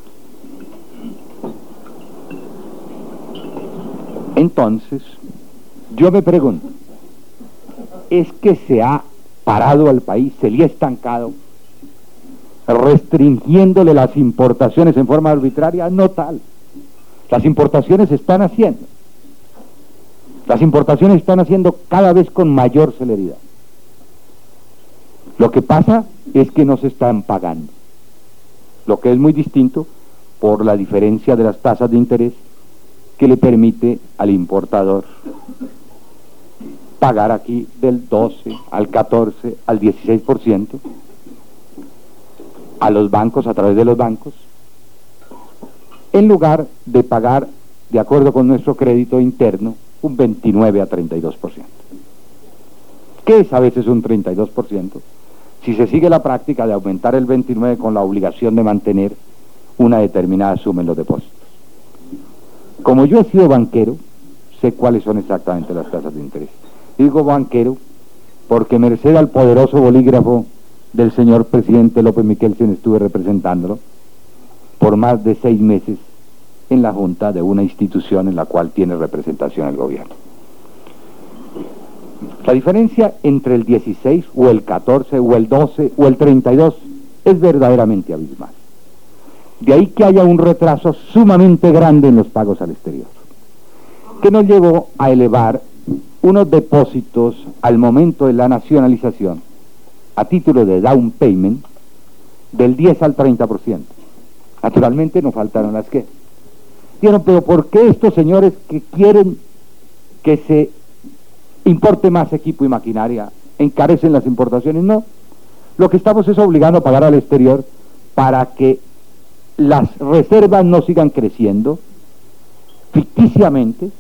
Entonces, yo me pregunto, ¿es que se ha parado al país, se le ha estancado, restringiéndole las importaciones en forma arbitraria? No tal. Las importaciones se están haciendo. Las importaciones están haciendo cada vez con mayor celeridad. Lo que pasa es que no se están pagando, lo que es muy distinto por la diferencia de las tasas de interés que le permite al importador pagar aquí del 12 al 14 al 16%, a los bancos, a través de los bancos, en lugar de pagar, de acuerdo con nuestro crédito interno, un 29 a 32%. ¿Qué es a veces un 32%? Si se sigue la práctica de aumentar el 29 con la obligación de mantener una determinada suma en los depósitos. Como yo he sido banquero, sé cuáles son exactamente las tasas de interés. Digo banquero porque merced al poderoso bolígrafo del señor presidente López Michelsen estuve representándolo por más de 6 meses en la junta de una institución en la cual tiene representación el gobierno. La diferencia entre el 16 o el 14 o el 12 o el 32 es verdaderamente abismal. De ahí que haya un retraso sumamente grande en los pagos al exterior, que nos llevó a elevar unos depósitos al momento de la nacionalización a título de down payment del 10 al 30%. Naturalmente no faltaron las que dijeron, pero ¿por qué estos señores que quieren que se importe más equipo y maquinaria encarecen las importaciones? No, lo que estamos es obligando a pagar al exterior para que las reservas no sigan creciendo ficticiamente,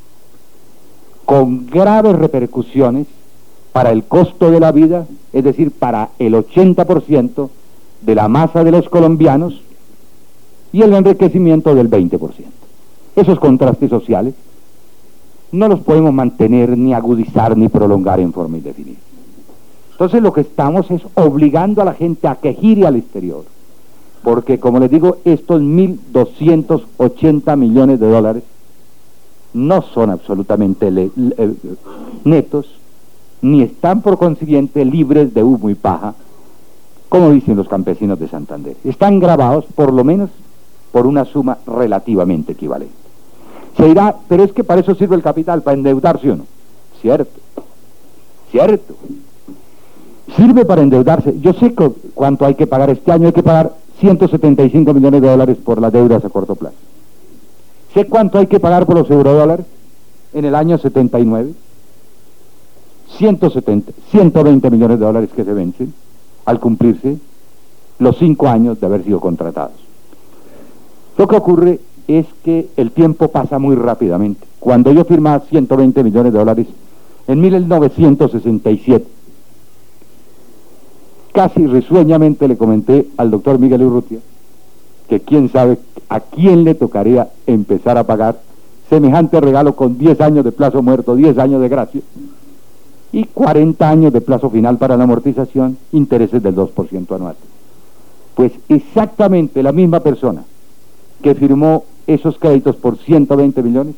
con graves repercusiones para el costo de la vida, es decir, para el 80% de la masa de los colombianos y el enriquecimiento del 20%. Esos contrastes sociales no los podemos mantener, ni agudizar, ni prolongar en forma indefinida. Entonces lo que estamos es obligando a la gente a que gire al exterior, porque como les digo, estos 1.280 millones de dólares no son absolutamente netos, ni están por consiguiente libres de humo y paja, como dicen los campesinos de Santander. Están gravados por lo menos por una suma relativamente equivalente. Se dirá, pero es que para eso sirve el capital, para endeudarse o no. Cierto, cierto. Sirve para endeudarse. Yo sé cuánto hay que pagar este año. Hay que pagar 175 millones de dólares por las deudas a corto plazo. Sé cuánto hay que pagar por los eurodólares en el año 79. 120 millones de dólares que se vencen al cumplirse los 5 años de haber sido contratados. Lo que ocurre es que el tiempo pasa muy rápidamente. Cuando yo firmaba 120 millones de dólares en 1967, casi risueñamente le comenté al doctor Miguel Urrutia que quién sabe a quién le tocaría empezar a pagar semejante regalo con 10 años de plazo muerto, 10 años de gracia y 40 años de plazo final para la amortización, intereses del 2% anual. Pues exactamente la misma persona que firmó esos créditos por 120 millones,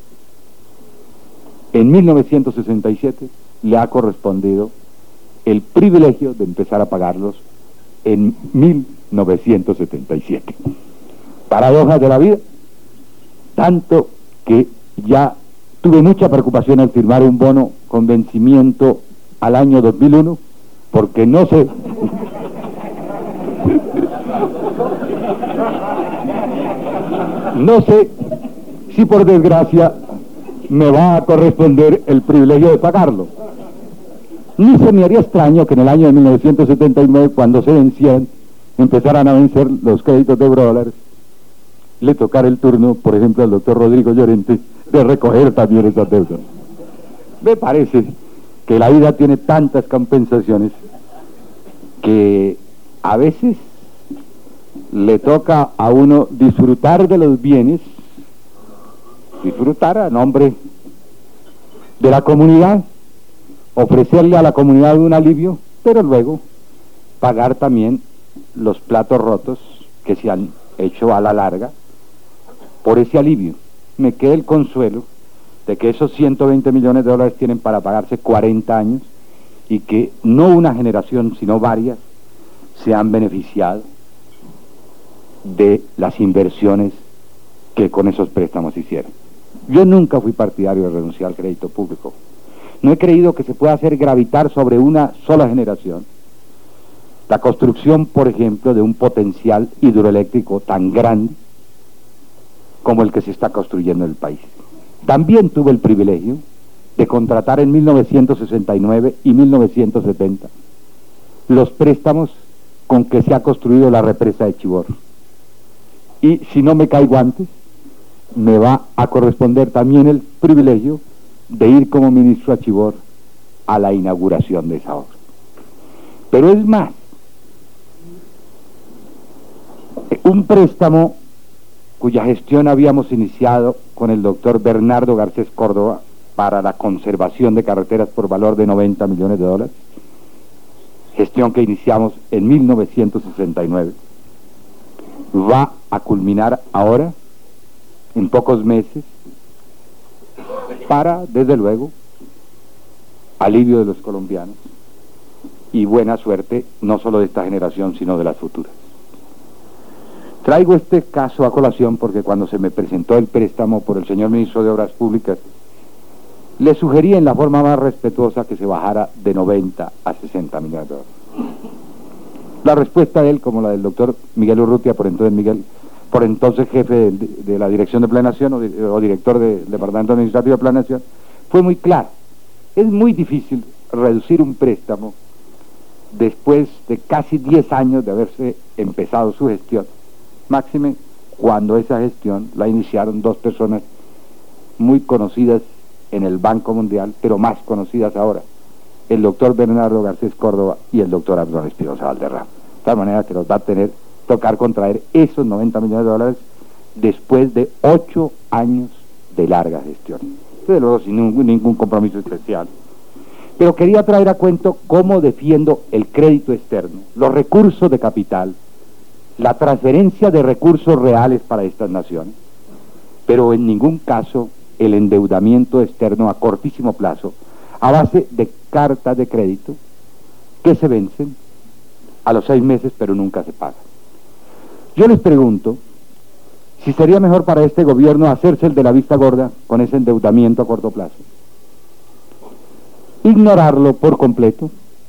en 1967 le ha correspondido el privilegio de empezar a pagarlos en 1977. Paradojas de la vida, tanto que ya tuve mucha preocupación al firmar un bono con vencimiento al año 2001, porque no sé si por desgracia me va a corresponder el privilegio de pagarlo. Ni se me haría extraño que en el año de 1979, cuando se vencieran, empezaran a vencer los créditos de Eurodólares, le tocara el turno, por ejemplo, al doctor Rodrigo Llorente, de recoger también esas deudas. Me parece que la vida tiene tantas compensaciones que a veces le toca a uno disfrutar de los bienes, disfrutar a nombre de la comunidad, ofrecerle a la comunidad un alivio, pero luego pagar también los platos rotos que se han hecho a la larga por ese alivio. Me queda el consuelo de que esos 120 millones de dólares tienen para pagarse 40 años y que no una generación, sino varias, se han beneficiado de las inversiones que con esos préstamos hicieron. Yo nunca fui partidario de renunciar al crédito público. No he creído que se pueda hacer gravitar sobre una sola generación la construcción, por ejemplo, de un potencial hidroeléctrico tan grande como el que se está construyendo en el país. También tuve el privilegio de contratar en 1969 y 1970 los préstamos con que se ha construido la represa de Chivor. Y si no me caigo antes, me va a corresponder también el privilegio de ir como ministro a Chivor a la inauguración de esa obra. Pero es más, un préstamo cuya gestión habíamos iniciado con el doctor Bernardo Garcés Córdoba para la conservación de carreteras por valor de 90 millones de dólares, gestión que iniciamos en 1969, va a culminar ahora, en pocos meses, para, desde luego, alivio de los colombianos y buena suerte, no solo de esta generación, sino de las futuras. Traigo este caso a colación porque cuando se me presentó el préstamo por el señor ministro de Obras Públicas, le sugerí en la forma más respetuosa que se bajara de 90 a 60 millones de dólares. La respuesta de él, como la del doctor Miguel Urrutia, por entonces jefe de la Dirección de Planeación o director del Departamento Administrativo de Planeación, fue muy clara. Es muy difícil reducir un préstamo después de casi 10 años de haberse empezado su gestión, máxime cuando esa gestión la iniciaron dos personas muy conocidas en el Banco Mundial, pero más conocidas ahora, el doctor Bernardo Garcés Córdoba y el doctor Abdón Espinosa Valderrama. De tal manera que nos va a tocar contraer esos 90 millones de dólares después de 8 años de larga gestión. Desde luego sin ningún compromiso especial. Pero quería traer a cuento cómo defiendo el crédito externo, los recursos de capital, la transferencia de recursos reales para estas naciones, pero en ningún caso el endeudamiento externo a cortísimo plazo, a base de cartas de crédito que se vencen a los 6 meses pero nunca se pagan. Yo les pregunto si sería mejor para este gobierno hacerse el de la vista gorda con ese endeudamiento a corto plazo, ignorarlo por completo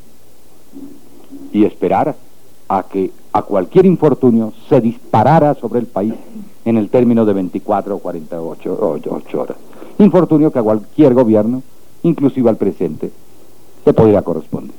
y esperar a que a cualquier infortunio se disparara sobre el país en el término de 24 o 48 horas. Infortunio que a cualquier gobierno, inclusive al presente, le podría corresponder.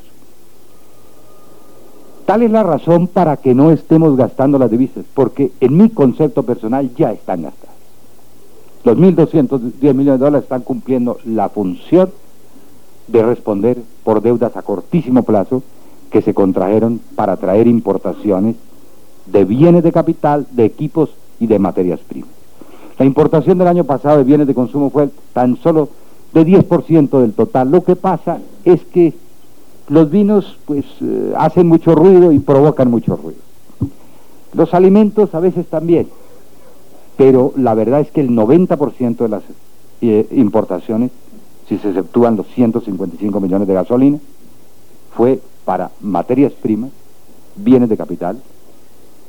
Tal es la razón para que no estemos gastando las divisas, porque en mi concepto personal ya están gastadas. Los 1.210 millones de dólares están cumpliendo la función de responder por deudas a cortísimo plazo que se contrajeron para traer importaciones de bienes de capital, de equipos y de materias primas. La importación del año pasado de bienes de consumo fue tan solo de 10% del total. Lo que pasa es que los vinos pues hacen mucho ruido y provocan mucho ruido. Los alimentos a veces también, pero la verdad es que el 90% de las importaciones, si se exceptúan los 155 millones de gasolina, fue para materias primas, bienes de capital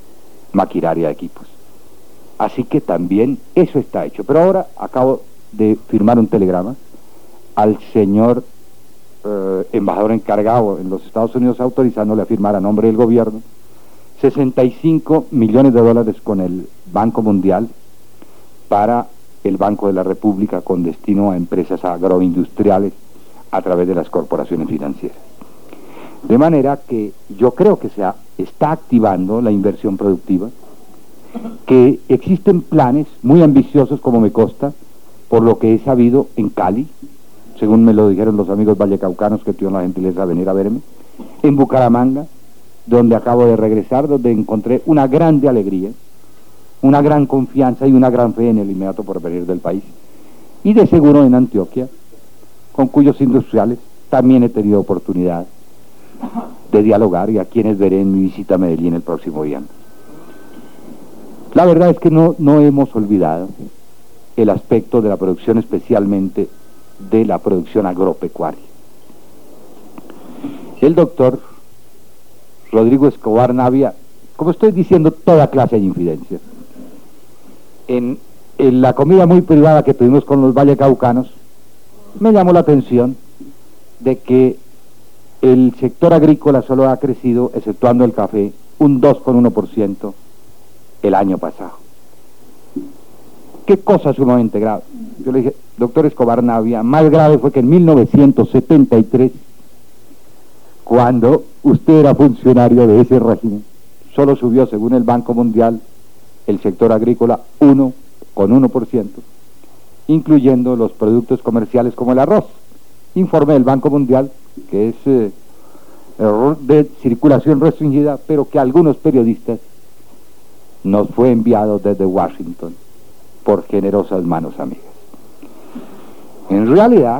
maquinaria de equipos. Así que también eso está hecho. Pero ahora acabo de firmar un telegrama al señor embajador encargado en los Estados Unidos autorizándole a firmar a nombre del gobierno 65 millones de dólares con el Banco Mundial para el Banco de la República con destino a empresas agroindustriales a través de las corporaciones financieras. De manera que yo creo que se está activando la inversión productiva, que existen planes muy ambiciosos, como me consta, por lo que he sabido en Cali, según me lo dijeron los amigos vallecaucanos que tuvieron la gentileza de venir a verme, en Bucaramanga, donde acabo de regresar, donde encontré una grande alegría, una gran confianza y una gran fe en el inmediato porvenir del país, y de seguro en Antioquia, con cuyos industriales también he tenido oportunidad de dialogar y a quienes veré en mi visita a Medellín el próximo viernes. La verdad es que no hemos olvidado el aspecto de la producción, especialmente de la producción agropecuaria. El doctor Rodrigo Escobar Navia, como estoy diciendo, toda clase de infidencias. En la comida muy privada que tuvimos con los vallecaucanos, me llamó la atención de que el sector agrícola solo ha crecido, exceptuando el café, un 2,1% el año pasado. Qué cosa sumamente grave. Yo le dije, doctor Escobar Navia, más grave fue que en 1973, cuando usted era funcionario de ese régimen, solo subió, según el Banco Mundial, el sector agrícola 1,1%, incluyendo los productos comerciales como el arroz. Informe del Banco Mundial, que es error de circulación restringida, pero que a algunos periodistas nos fue enviado desde Washington por generosas manos amigas. En realidad,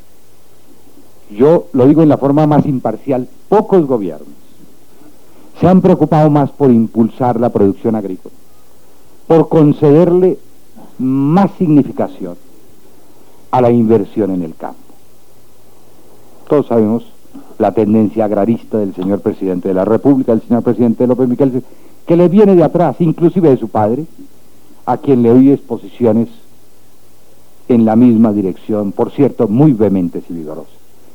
yo lo digo en la forma más imparcial, pocos gobiernos se han preocupado más por impulsar la producción agrícola, por concederle más significación a la inversión en el campo. Todos sabemos la tendencia agrarista del señor presidente de la República, el señor presidente López Miquel, que le viene de atrás, inclusive de su padre, a quien le oí exposiciones en la misma dirección, por cierto, muy vehementes y vigorosas.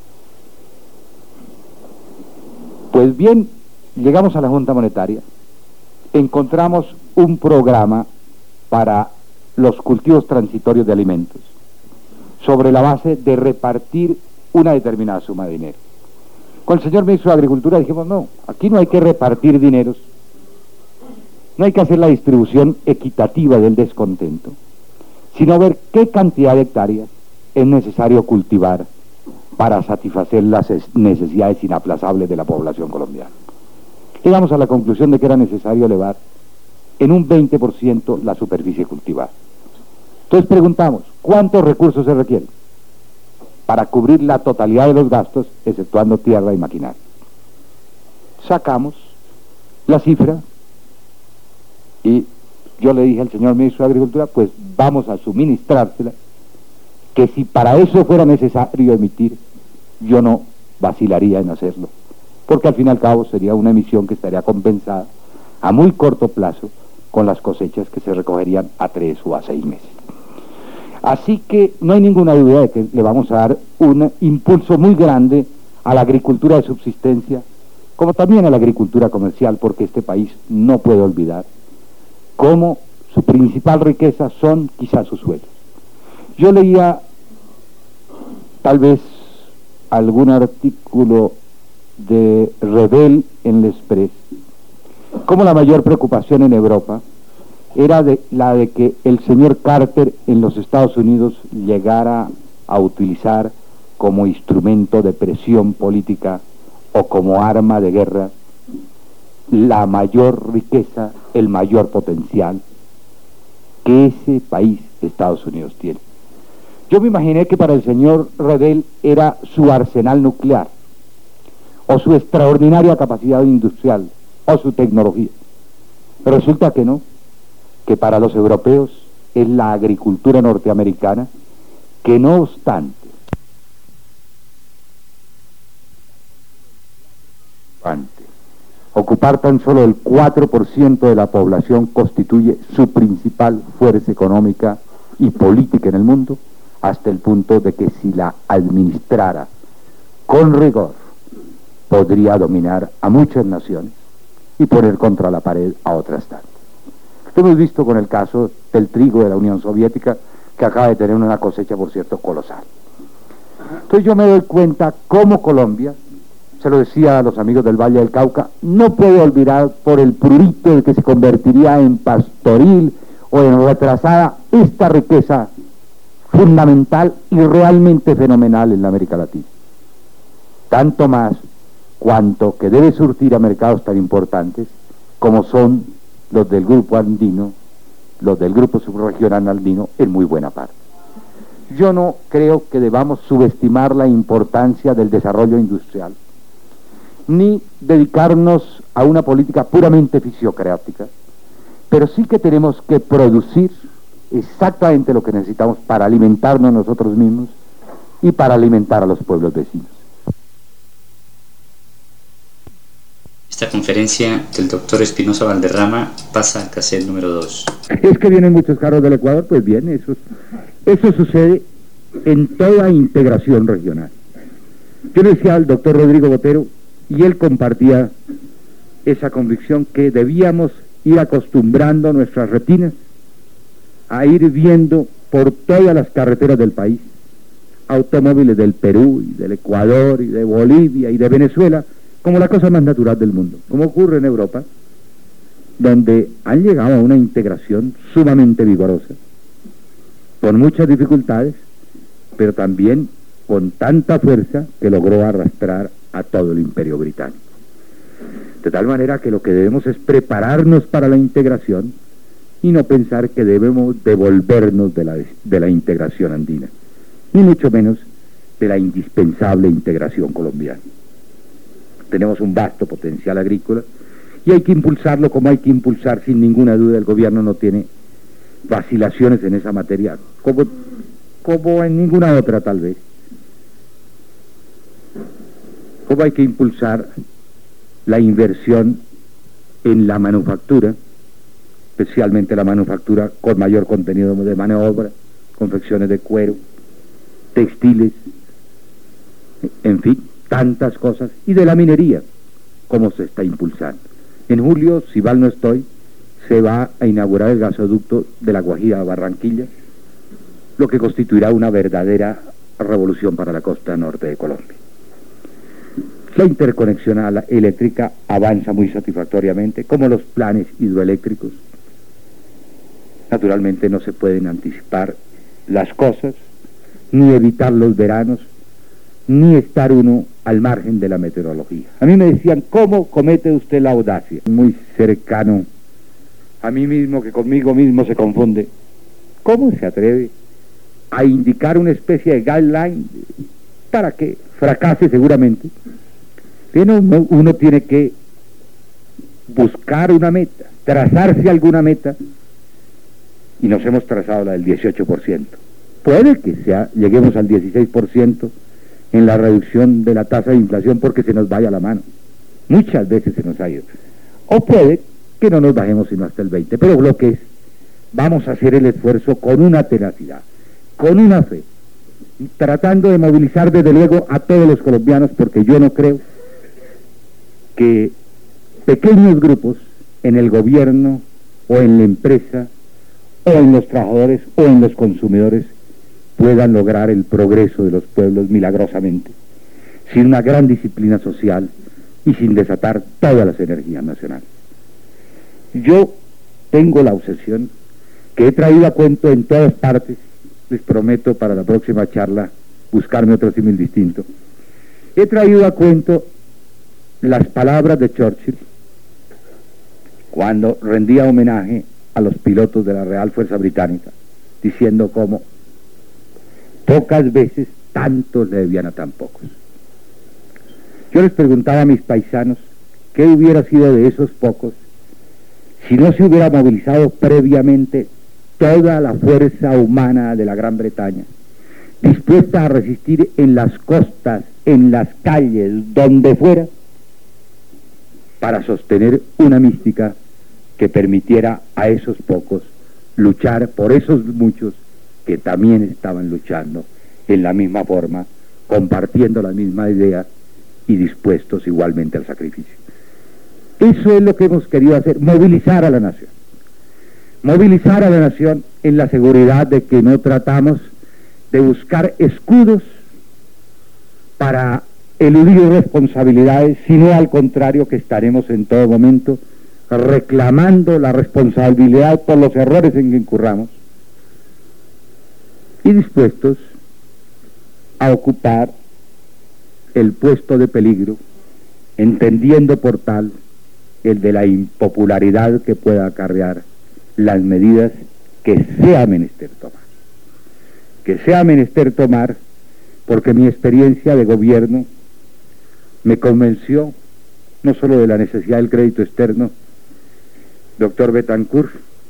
Pues bien, llegamos a la Junta Monetaria, encontramos un programa para los cultivos transitorios de alimentos, sobre la base de repartir una determinada suma de dinero. Con el señor ministro de Agricultura dijimos, no, aquí no hay que repartir dineros, no hay que hacer la distribución equitativa del descontento, sino ver qué cantidad de hectáreas es necesario cultivar para satisfacer las necesidades inaplazables de la población colombiana. Llegamos a la conclusión de que era necesario elevar en un 20% la superficie cultivada. Entonces preguntamos, ¿cuántos recursos se requieren para cubrir la totalidad de los gastos, exceptuando tierra y maquinaria? Sacamos la cifra y yo le dije al señor ministro de Agricultura, pues vamos a suministrársela, que si para eso fuera necesario emitir, yo no vacilaría en hacerlo, porque al fin y al cabo sería una emisión que estaría compensada a muy corto plazo con las cosechas que se recogerían a 3 o a 6 meses. Así que no hay ninguna duda de que le vamos a dar un impulso muy grande a la agricultura de subsistencia, como también a la agricultura comercial, porque este país no puede olvidar cómo su principal riqueza son quizás sus suelos. Yo leía tal vez algún artículo de Rebel en l'Express, como la mayor preocupación en Europa era la de que el señor Carter en los Estados Unidos llegara a utilizar como instrumento de presión política o como arma de guerra la mayor riqueza, el mayor potencial que ese país, Estados Unidos, tiene. Yo me imaginé que para el señor Rebel era su arsenal nuclear, o su extraordinaria capacidad industrial, o su tecnología. Pero resulta que no, que para los europeos es la agricultura norteamericana, que no obstante Ocupar tan solo el 4% de la población constituye su principal fuerza económica y política en el mundo, hasta el punto de que si la administrara con rigor, podría dominar a muchas naciones y poner contra la pared a otras tantas. Lo hemos visto con el caso del trigo de la Unión Soviética, que acaba de tener una cosecha, por cierto, colosal. Entonces yo me doy cuenta cómo Colombia, se lo decía a los amigos del Valle del Cauca, no puede olvidar por el prurito de que se convertiría en pastoril o en retrasada esta riqueza fundamental y realmente fenomenal en la América Latina. Tanto más cuanto que debe surtir a mercados tan importantes como son los del grupo andino, los del grupo subregional andino, en muy buena parte. Yo no creo que debamos subestimar la importancia del desarrollo industrial, ni dedicarnos a una política puramente fisiocrática, pero sí que tenemos que producir exactamente lo que necesitamos para alimentarnos nosotros mismos y para alimentar a los pueblos vecinos. Esta conferencia del doctor Espinosa Valderrama pasa al cassette número 2. Es que vienen muchos carros del Ecuador, pues bien, eso sucede en toda integración regional. Yo le decía al doctor Rodrigo Botero, y él compartía esa convicción, que debíamos ir acostumbrando nuestras retinas a ir viendo por todas las carreteras del país automóviles del Perú y del Ecuador y de Bolivia y de Venezuela como la cosa más natural del mundo, como ocurre en Europa, donde han llegado a una integración sumamente vigorosa, con muchas dificultades, pero también con tanta fuerza que logró arrastrar a todo el imperio británico. De tal manera que lo que debemos es prepararnos para la integración y no pensar que debemos devolvernos de la integración andina, ni mucho menos de la indispensable integración colombiana. Tenemos un vasto potencial agrícola y hay que impulsarlo como hay que impulsar, sin ninguna duda. El gobierno no tiene vacilaciones en esa materia, como en ninguna otra tal vez. Como hay que impulsar la inversión en la manufactura, especialmente la manufactura con mayor contenido de mano de obra, confecciones de cuero, textiles, en fin, tantas cosas, y de la minería, como se está impulsando. En julio, si mal no estoy, se va a inaugurar el gasoducto de La Guajira a Barranquilla, lo que constituirá una verdadera revolución para la costa norte de Colombia. La interconexión eléctrica avanza muy satisfactoriamente, como los planes hidroeléctricos. Naturalmente no se pueden anticipar las cosas, ni evitar los veranos, ni estar uno al margen de la meteorología. A mí me decían, ¿cómo comete usted la audacia? Muy cercano a mí mismo, que conmigo mismo se confunde. ¿Cómo se atreve a indicar una especie de guideline para que fracase seguramente? Uno tiene que buscar una meta, trazarse alguna meta, y nos hemos trazado la del 18%. Puede que lleguemos al 16% en la reducción de la tasa de inflación porque se nos vaya la mano. Muchas veces se nos ha ido. O puede que no nos bajemos sino hasta el 20%. Pero lo que es, vamos a hacer el esfuerzo con una tenacidad, con una fe, tratando de movilizar desde luego a todos los colombianos, porque yo no creo que pequeños grupos en el gobierno o en la empresa o en los trabajadores o en los consumidores puedan lograr el progreso de los pueblos milagrosamente, sin una gran disciplina social y sin desatar todas las energías nacionales. Yo tengo la obsesión que he traído a cuento en todas partes, les prometo para la próxima charla buscarme otro símil distinto. He traído a cuento las palabras de Churchill cuando rendía homenaje a los pilotos de la Real Fuerza Británica, diciendo cómo pocas veces tantos le debían a tan pocos. Yo les preguntaba a mis paisanos qué hubiera sido de esos pocos si no se hubiera movilizado previamente toda la fuerza humana de la Gran Bretaña, dispuesta a resistir en las costas, en las calles, donde fuera, para sostener una mística que permitiera a esos pocos luchar por esos muchos que también estaban luchando en la misma forma, compartiendo la misma idea y dispuestos igualmente al sacrificio. Eso es lo que hemos querido hacer, movilizar a la nación. Movilizar a la nación en la seguridad de que no tratamos de buscar escudos para eludir responsabilidades, sino al contrario, que estaremos en todo momento reclamando la responsabilidad por los errores en que incurramos y dispuestos a ocupar el puesto de peligro, entendiendo por tal el de la impopularidad que pueda acarrear las medidas que sea menester tomar. Que sea menester tomar, porque mi experiencia de gobierno me convenció no solo de la necesidad del crédito externo, doctor Betancourt,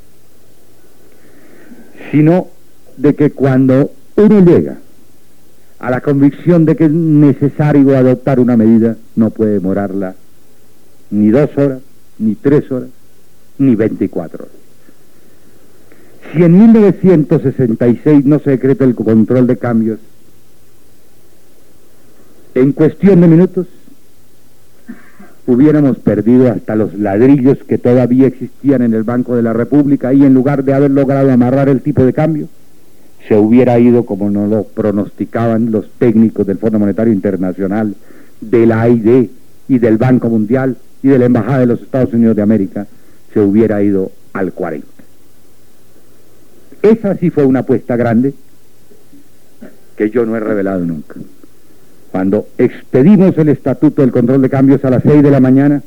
sino de que cuando uno llega a la convicción de que es necesario adoptar una medida, no puede demorarla ni 2 horas, ni 3 horas, ni 24 horas. Si en 1966 no se decreta el control de cambios, en cuestión de minutos hubiéramos perdido hasta los ladrillos que todavía existían en el Banco de la República, y en lugar de haber logrado amarrar el tipo de cambio, se hubiera ido, como nos lo pronosticaban los técnicos del Fondo Monetario Internacional, de la AID y del Banco Mundial y de la Embajada de los Estados Unidos de América, se hubiera ido al 40. Esa sí fue una apuesta grande que yo no he revelado nunca. Cuando expedimos el Estatuto del Control de Cambios a las 6 de la mañana,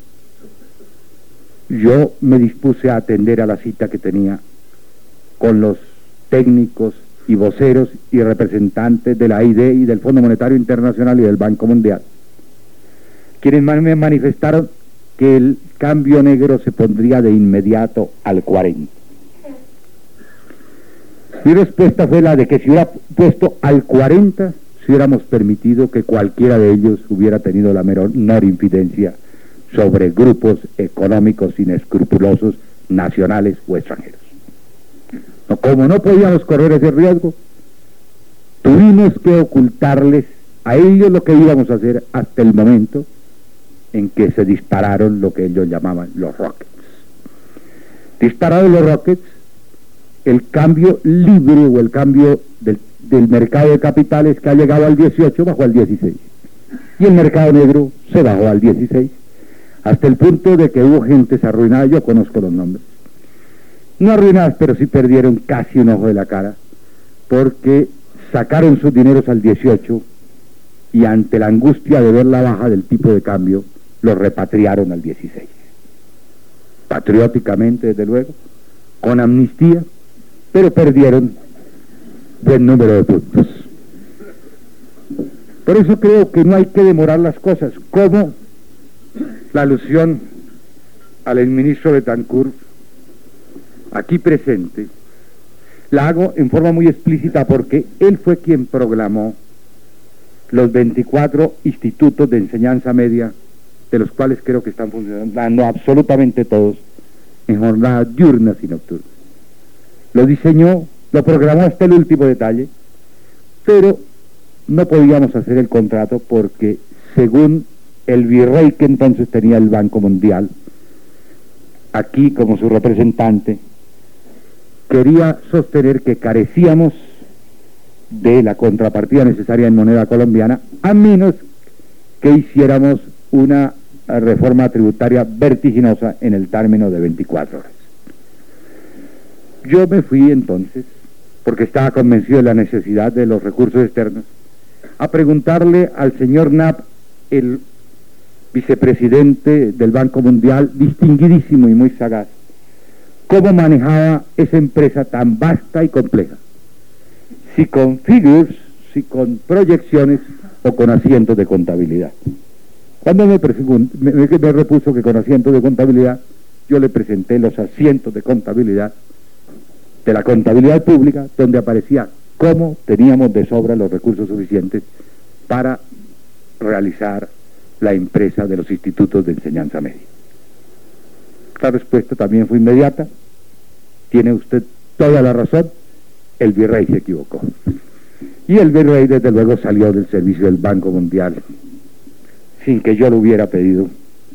yo me dispuse a atender a la cita que tenía con los técnicos y voceros y representantes de la AID y del Fondo Monetario Internacional y del Banco Mundial, quienes me manifestaron que el cambio negro se pondría de inmediato al 40. Mi respuesta fue la de que si hubiera puesto al 40, si hubiéramos permitido que cualquiera de ellos hubiera tenido la menor infidencia sobre grupos económicos inescrupulosos, nacionales o extranjeros. No, como no podíamos correr ese riesgo, tuvimos que ocultarles a ellos lo que íbamos a hacer hasta el momento en que se dispararon lo que ellos llamaban los rockets. Disparados los rockets, el cambio libre o el cambio del mercado de capitales, que ha llegado al 18, bajó al 16. Y el mercado negro se bajó al 16, hasta el punto de que hubo gentes arruinadas, yo conozco los nombres. No arruinadas, pero sí perdieron casi un ojo de la cara, porque sacaron sus dineros al 18 y ante la angustia de ver la baja del tipo de cambio, los repatriaron al 16. Patrióticamente, desde luego, con amnistía, pero perdieron buen número de puntos. Por eso creo que no hay que demorar las cosas, como la alusión al exministro Betancourt, aquí presente, la hago en forma muy explícita porque él fue quien proclamó los 24 institutos de enseñanza media, de los cuales creo que están funcionando absolutamente todos en jornadas diurnas y nocturnas. Lo diseñó, lo programó hasta el último detalle, pero no podíamos hacer el contrato porque, según el virrey que entonces tenía el Banco Mundial, aquí como su representante, quería sostener que carecíamos de la contrapartida necesaria en moneda colombiana, a menos que hiciéramos una reforma tributaria vertiginosa en el término de 24 horas. Yo me fui entonces, porque estaba convencido de la necesidad de los recursos externos, a preguntarle al señor Knapp, el vicepresidente del Banco Mundial, distinguidísimo y muy sagaz, cómo manejaba esa empresa tan vasta y compleja, si con figures, si con proyecciones o con asientos de contabilidad. Cuando me repuso que con asientos de contabilidad, yo le presenté los asientos de contabilidad de la contabilidad pública, donde aparecía cómo teníamos de sobra los recursos suficientes para realizar la empresa de los institutos de enseñanza media. La respuesta también fue inmediata: tiene usted toda la razón, el virrey se equivocó. Y el virrey desde luego salió del servicio del Banco Mundial sin que yo lo hubiera pedido,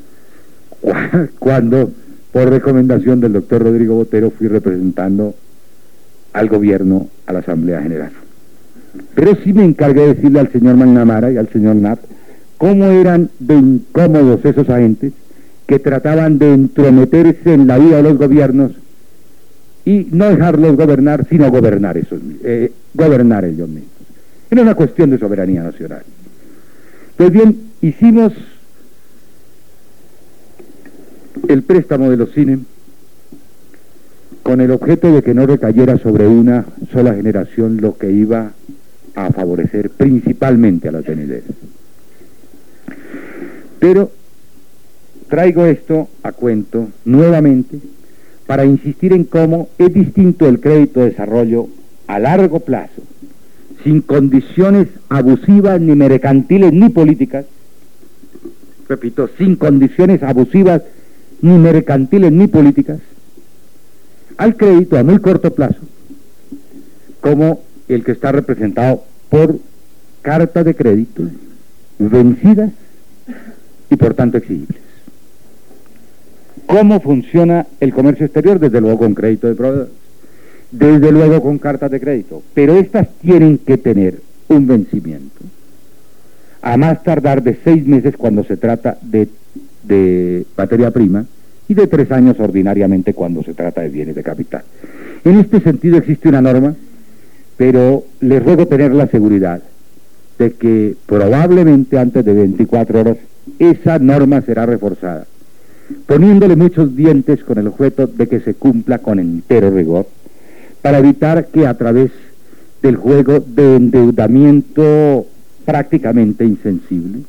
cuando por recomendación del doctor Rodrigo Botero fui representando al gobierno a la Asamblea General. Pero sí me encargué de decirle al señor McNamara y al señor Knapp cómo eran de incómodos esos agentes que trataban de entrometerse en la vida de los gobiernos y no dejarlos gobernar, sino gobernar gobernar ellos mismos. Era una cuestión de soberanía nacional. Pues bien, hicimos el préstamo de los cines con el objeto de que no recayera sobre una sola generación, lo que iba a favorecer principalmente a las venideras. Pero traigo esto a cuento nuevamente para insistir en cómo es distinto el crédito de desarrollo a largo plazo, sin condiciones abusivas ni mercantiles ni políticas, repito, sin condiciones abusivas ni mercantiles ni políticas, al crédito a muy corto plazo, como el que está representado por cartas de crédito vencidas y por tanto exigibles. ¿Cómo funciona el comercio exterior? Desde luego con crédito de proveedores, desde luego con cartas de crédito, pero estas tienen que tener un vencimiento a más tardar de 6 meses cuando se trata de materia prima y de 3 años ordinariamente cuando se trata de bienes de capital. En este sentido existe una norma, pero les ruego tener la seguridad de que probablemente antes de 24 horas esa norma será reforzada, poniéndole muchos dientes con el objeto de que se cumpla con entero rigor, para evitar que a través del juego de endeudamiento prácticamente insensible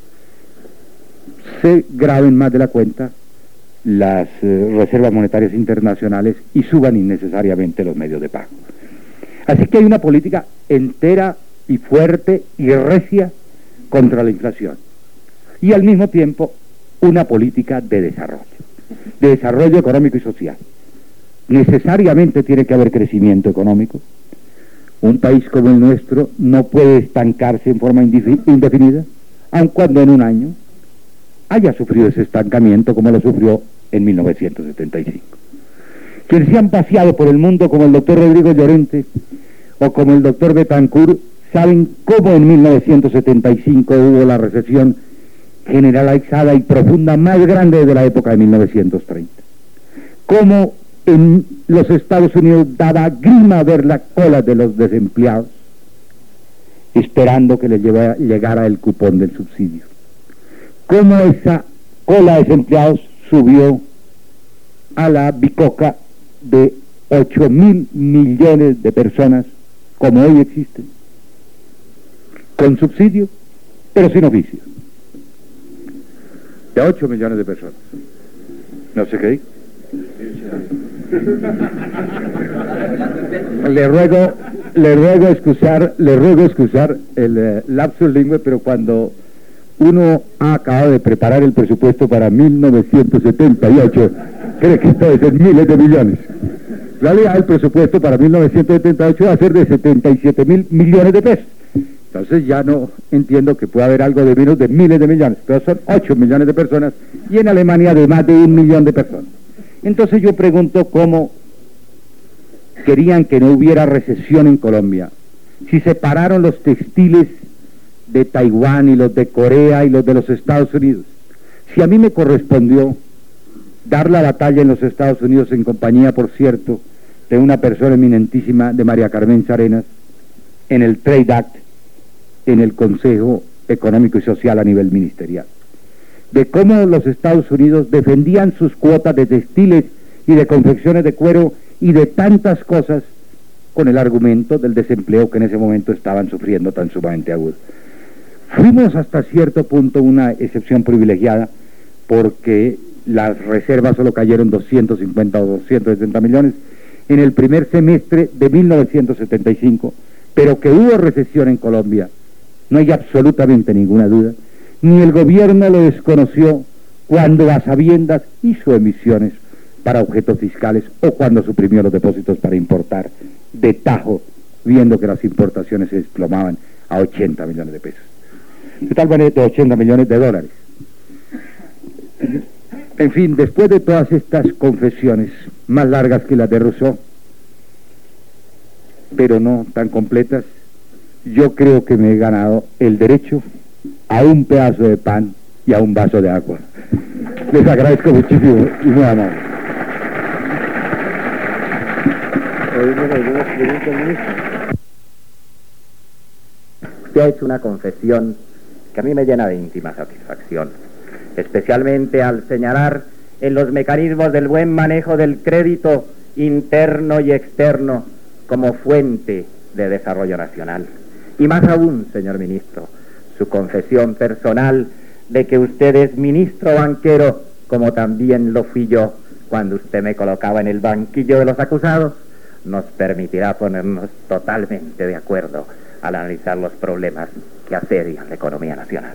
se graben más de la cuenta las reservas monetarias internacionales y suban innecesariamente los medios de pago. Así que hay una política entera y fuerte y recia contra la inflación, y al mismo tiempo una política de desarrollo económico y social. Necesariamente tiene que haber crecimiento económico. Un país como el nuestro no puede estancarse en forma indefinida, aun cuando en un año haya sufrido ese estancamiento como lo sufrió en 1975. Quienes se han paseado por el mundo como el doctor Rodrigo Llorente o como el doctor Betancourt saben cómo en 1975 hubo la recesión generalizada y profunda más grande desde la época de 1930. Cómo en los Estados Unidos daba grima ver la cola de los desempleados esperando que les llegara el cupón del subsidio. Cómo esa cola de desempleados subió a la bicoca de 8.000 millones de personas como hoy existen, con subsidio pero sin oficio, de 8 millones de personas. No sé qué. Le ruego excusar el lapsus lingüe, pero cuando uno ha acabado de preparar el presupuesto para 1978, cree que esto debe ser miles de millones. En realidad el presupuesto para 1978 va a ser de 77.000 millones de pesos. Entonces ya no entiendo que pueda haber algo de menos de miles de millones, pero son 8 millones de personas, y en Alemania de más de 1 millón de personas. Entonces yo pregunto cómo querían que no hubiera recesión en Colombia, si separaron los textiles de Taiwán y los de Corea y los de los Estados Unidos. Si a mí me correspondió dar la batalla en los Estados Unidos en compañía, por cierto, de una persona eminentísima, de María Carmen Arenas, en el Trade Act, en el Consejo Económico y Social a nivel ministerial, de cómo los Estados Unidos defendían sus cuotas de textiles y de confecciones de cuero y de tantas cosas con el argumento del desempleo que en ese momento estaban sufriendo tan sumamente agudo. Fuimos hasta cierto punto una excepción privilegiada porque las reservas solo cayeron 250 o 270 millones en el primer semestre de 1975, pero que hubo recesión en Colombia, no hay absolutamente ninguna duda. Ni el gobierno lo desconoció, cuando a sabiendas hizo emisiones para objetos fiscales o cuando suprimió los depósitos para importar de tajo, viendo que las importaciones se desplomaban a 80 millones de pesos. De tal manera, de 80 millones de dólares. En fin, después de todas estas confesiones, más largas que las de Rousseau, pero no tan completas, yo creo que me he ganado el derecho a un pedazo de pan y a un vaso de agua. Les agradezco muchísimo y muy amable. Usted ha hecho una confesión que a mí me llena de íntima satisfacción, especialmente al señalar en los mecanismos del buen manejo del crédito interno y externo como fuente de desarrollo nacional. Y más aún, señor ministro, su confesión personal de que usted es ministro banquero, como también lo fui yo cuando usted me colocaba en el banquillo de los acusados, nos permitirá ponernos totalmente de acuerdo al analizar los problemas que asedian la economía nacional.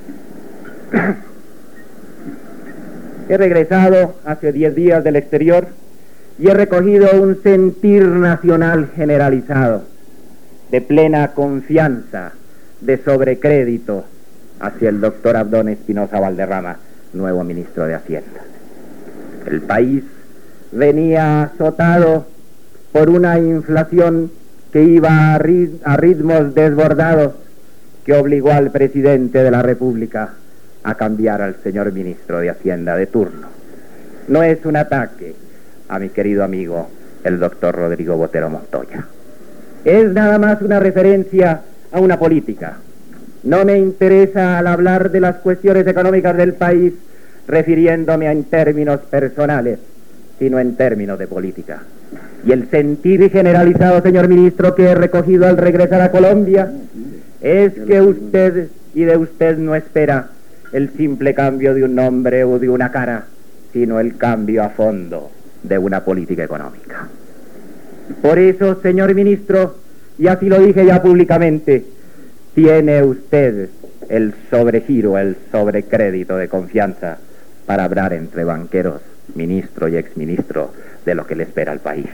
He regresado hace 10 días del exterior y he recogido un sentir nacional generalizado, de plena confianza, de sobrecrédito hacia el doctor Abdón Espinosa Valderrama, nuevo ministro de Hacienda. El país venía azotado por una inflación que iba a ritmos desbordados, que obligó al presidente de la República a cambiar al señor ministro de Hacienda de turno. No es un ataque a mi querido amigo, el doctor Rodrigo Botero Montoya. Es nada más una referencia a una política. No me interesa al hablar de las cuestiones económicas del país refiriéndome en términos personales, sino en términos de política. Y el sentir generalizado, señor ministro, que he recogido al regresar a Colombia, es que usted y de usted no espera el simple cambio de un nombre o de una cara, sino el cambio a fondo de una política económica. Por eso, señor ministro, y así lo dije ya públicamente, tiene usted el sobregiro, el sobrecrédito de confianza para hablar entre banqueros, ministro y exministro, de lo que le espera al país.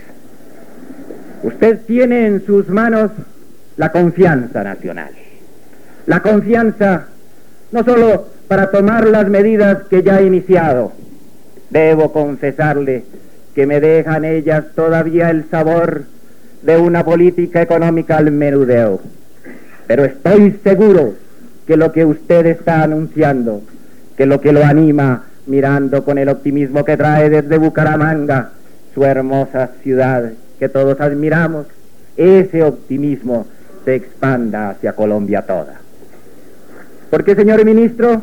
Usted tiene en sus manos la confianza nacional. La confianza no solo para tomar las medidas que ya ha iniciado. Debo confesarle que me dejan ellas todavía el sabor de una política económica al menudeo. Pero estoy seguro que lo que usted está anunciando, que lo que lo anima mirando con el optimismo que trae desde Bucaramanga, su hermosa ciudad que todos admiramos, ese optimismo se expanda hacia Colombia toda. Porque, señor ministro,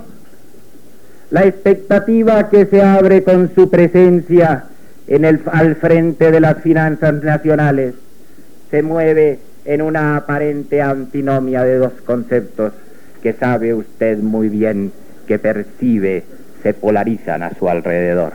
la expectativa que se abre con su presencia al frente de las finanzas nacionales se mueve en una aparente antinomia de dos conceptos que sabe usted muy bien que percibe se polarizan a su alrededor.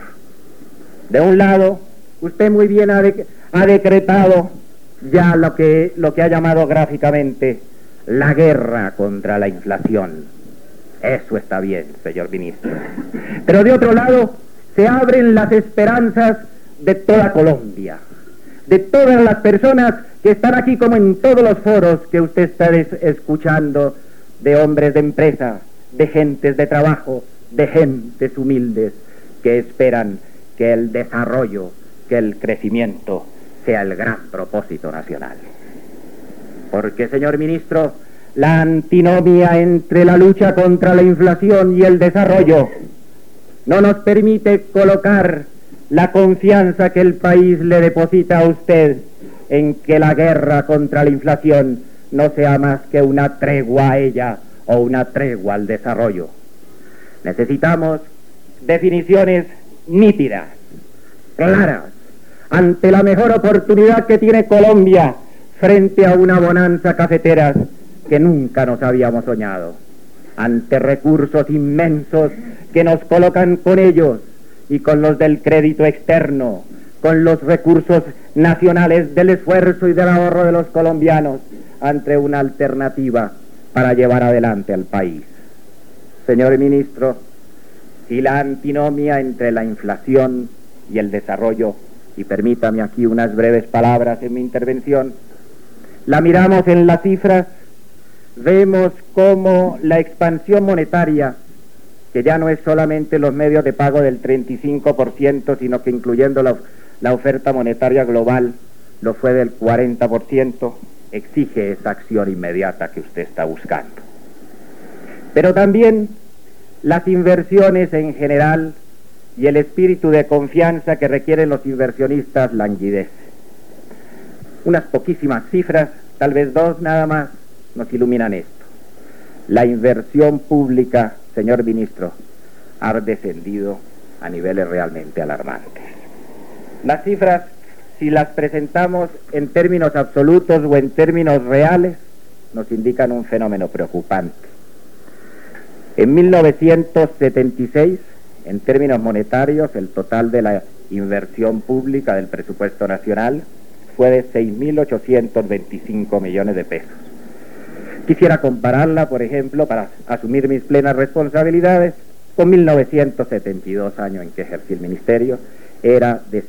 De un lado, usted muy bien ha decretado ya lo que ha llamado gráficamente la guerra contra la inflación. Eso está bien, señor ministro. Pero de otro lado, se abren las esperanzas de toda Colombia, de todas las personas que están aquí, como en todos los foros que usted está escuchando, de hombres de empresa, de gentes de trabajo, de gentes humildes que esperan que el desarrollo, que el crecimiento sea el gran propósito nacional. Porque, señor ministro, la antinomia entre la lucha contra la inflación y el desarrollo no nos permite colocar la confianza que el país le deposita a usted en que la guerra contra la inflación no sea más que una tregua a ella o una tregua al desarrollo. Necesitamos definiciones nítidas, claras, ante la mejor oportunidad que tiene Colombia frente a una bonanza cafetera que nunca nos habíamos soñado, ante recursos inmensos que nos colocan con ellos y con los del crédito externo, con los recursos nacionales del esfuerzo y del ahorro de los colombianos, ante una alternativa para llevar adelante al país. Señor ministro, si la antinomia entre la inflación y el desarrollo, y permítame aquí unas breves palabras en mi intervención, la miramos en las cifras, vemos cómo la expansión monetaria, que ya no es solamente los medios de pago del 35%, sino que incluyendo la oferta monetaria global, lo fue del 40%, exige esa acción inmediata que usted está buscando. Pero también las inversiones en general y el espíritu de confianza que requieren los inversionistas languidece. Unas poquísimas cifras, tal vez dos nada más, nos iluminan esto. La inversión pública, señor ministro, ha descendido a niveles realmente alarmantes. Las cifras, si las presentamos en términos absolutos o en términos reales, nos indican un fenómeno preocupante. En 1976, en términos monetarios, el total de la inversión pública del presupuesto nacional fue de 6.825 millones de pesos. Quisiera compararla, por ejemplo, para asumir mis plenas responsabilidades, con 1972, año en que ejercí el ministerio, era de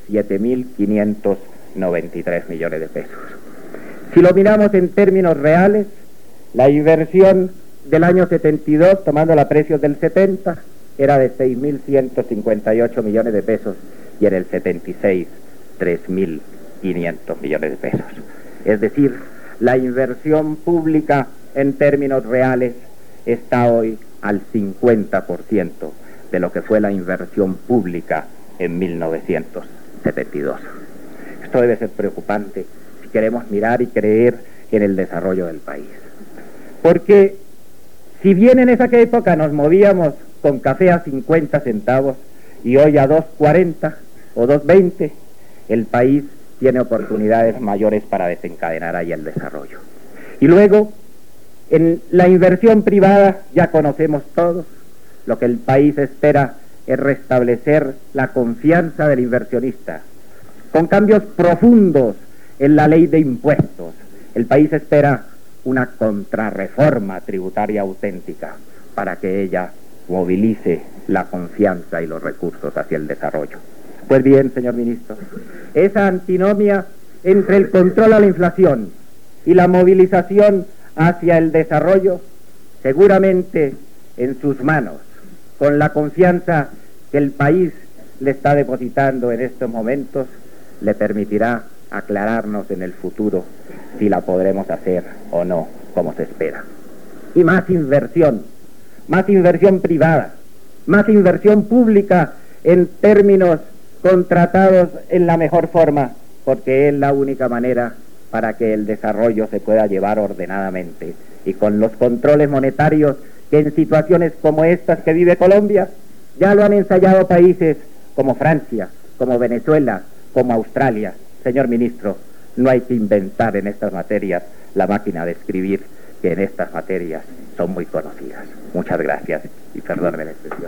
7.593 millones de pesos. Si lo miramos en términos reales, la inversión del año 72, tomando la precios del 70, era de 6.158 millones de pesos, y en el 76, 3.500 millones de pesos. Es decir, la inversión pública en términos reales está hoy al 50% de lo que fue la inversión pública en 1972. Esto debe ser preocupante si queremos mirar y creer en el desarrollo del país. Porque si bien en esa época nos movíamos con café a 50 centavos y hoy a 2.40 o 2.20, el país tiene oportunidades mayores para desencadenar ahí el desarrollo. Y luego, en la inversión privada, ya conocemos todos, lo que el país espera es restablecer la confianza del inversionista, con cambios profundos en la ley de impuestos. El país espera una contrarreforma tributaria auténtica para que ella movilice la confianza y los recursos hacia el desarrollo. Pues bien, señor ministro, esa antinomia entre el control a la inflación y la movilización hacia el desarrollo, seguramente en sus manos, con la confianza que el país le está depositando en estos momentos, le permitirá aclararnos en el futuro si la podremos hacer o no como se espera. Y más inversión privada, más inversión pública en términos contratados en la mejor forma, porque es la única manera para que el desarrollo se pueda llevar ordenadamente y con los controles monetarios que en situaciones como estas que vive Colombia ya lo han ensayado países como Francia, como Venezuela, como Australia. Señor ministro, no hay que inventar en estas materias la máquina de escribir, que en estas materias son muy conocidas. Muchas gracias y perdóneme la expresión.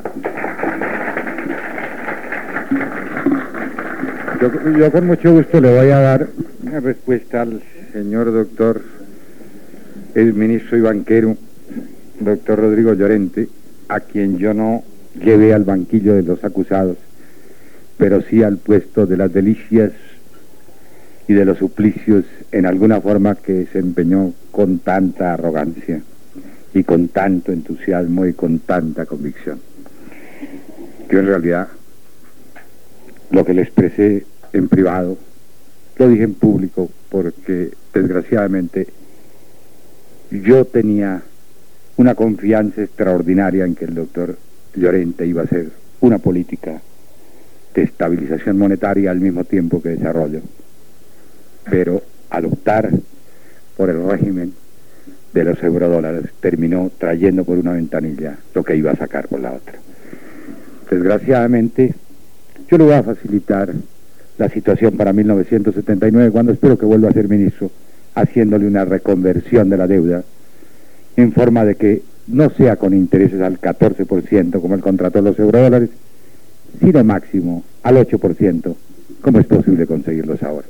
Yo con mucho gusto le voy a dar una respuesta al señor doctor, el ministro y banquero, doctor Rodrigo Llorente, a quien yo no llevé al banquillo de los acusados, pero sí al puesto de las delicias y de los suplicios en alguna forma que desempeñó con tanta arrogancia y con tanto entusiasmo y con tanta convicción. Yo en realidad lo que le expresé en privado lo dije en público porque desgraciadamente yo tenía una confianza extraordinaria en que el doctor Llorente iba a hacer una política de estabilización monetaria al mismo tiempo que desarrollo, pero al optar por el régimen de los eurodólares terminó trayendo por una ventanilla lo que iba a sacar por la otra. Desgraciadamente yo le voy a facilitar la situación para 1979, cuando espero que vuelva a ser ministro, haciéndole una reconversión de la deuda en forma de que no sea con intereses al 14% como el contrato de los eurodólares, sino máximo al 8%, como es posible conseguirlos ahora.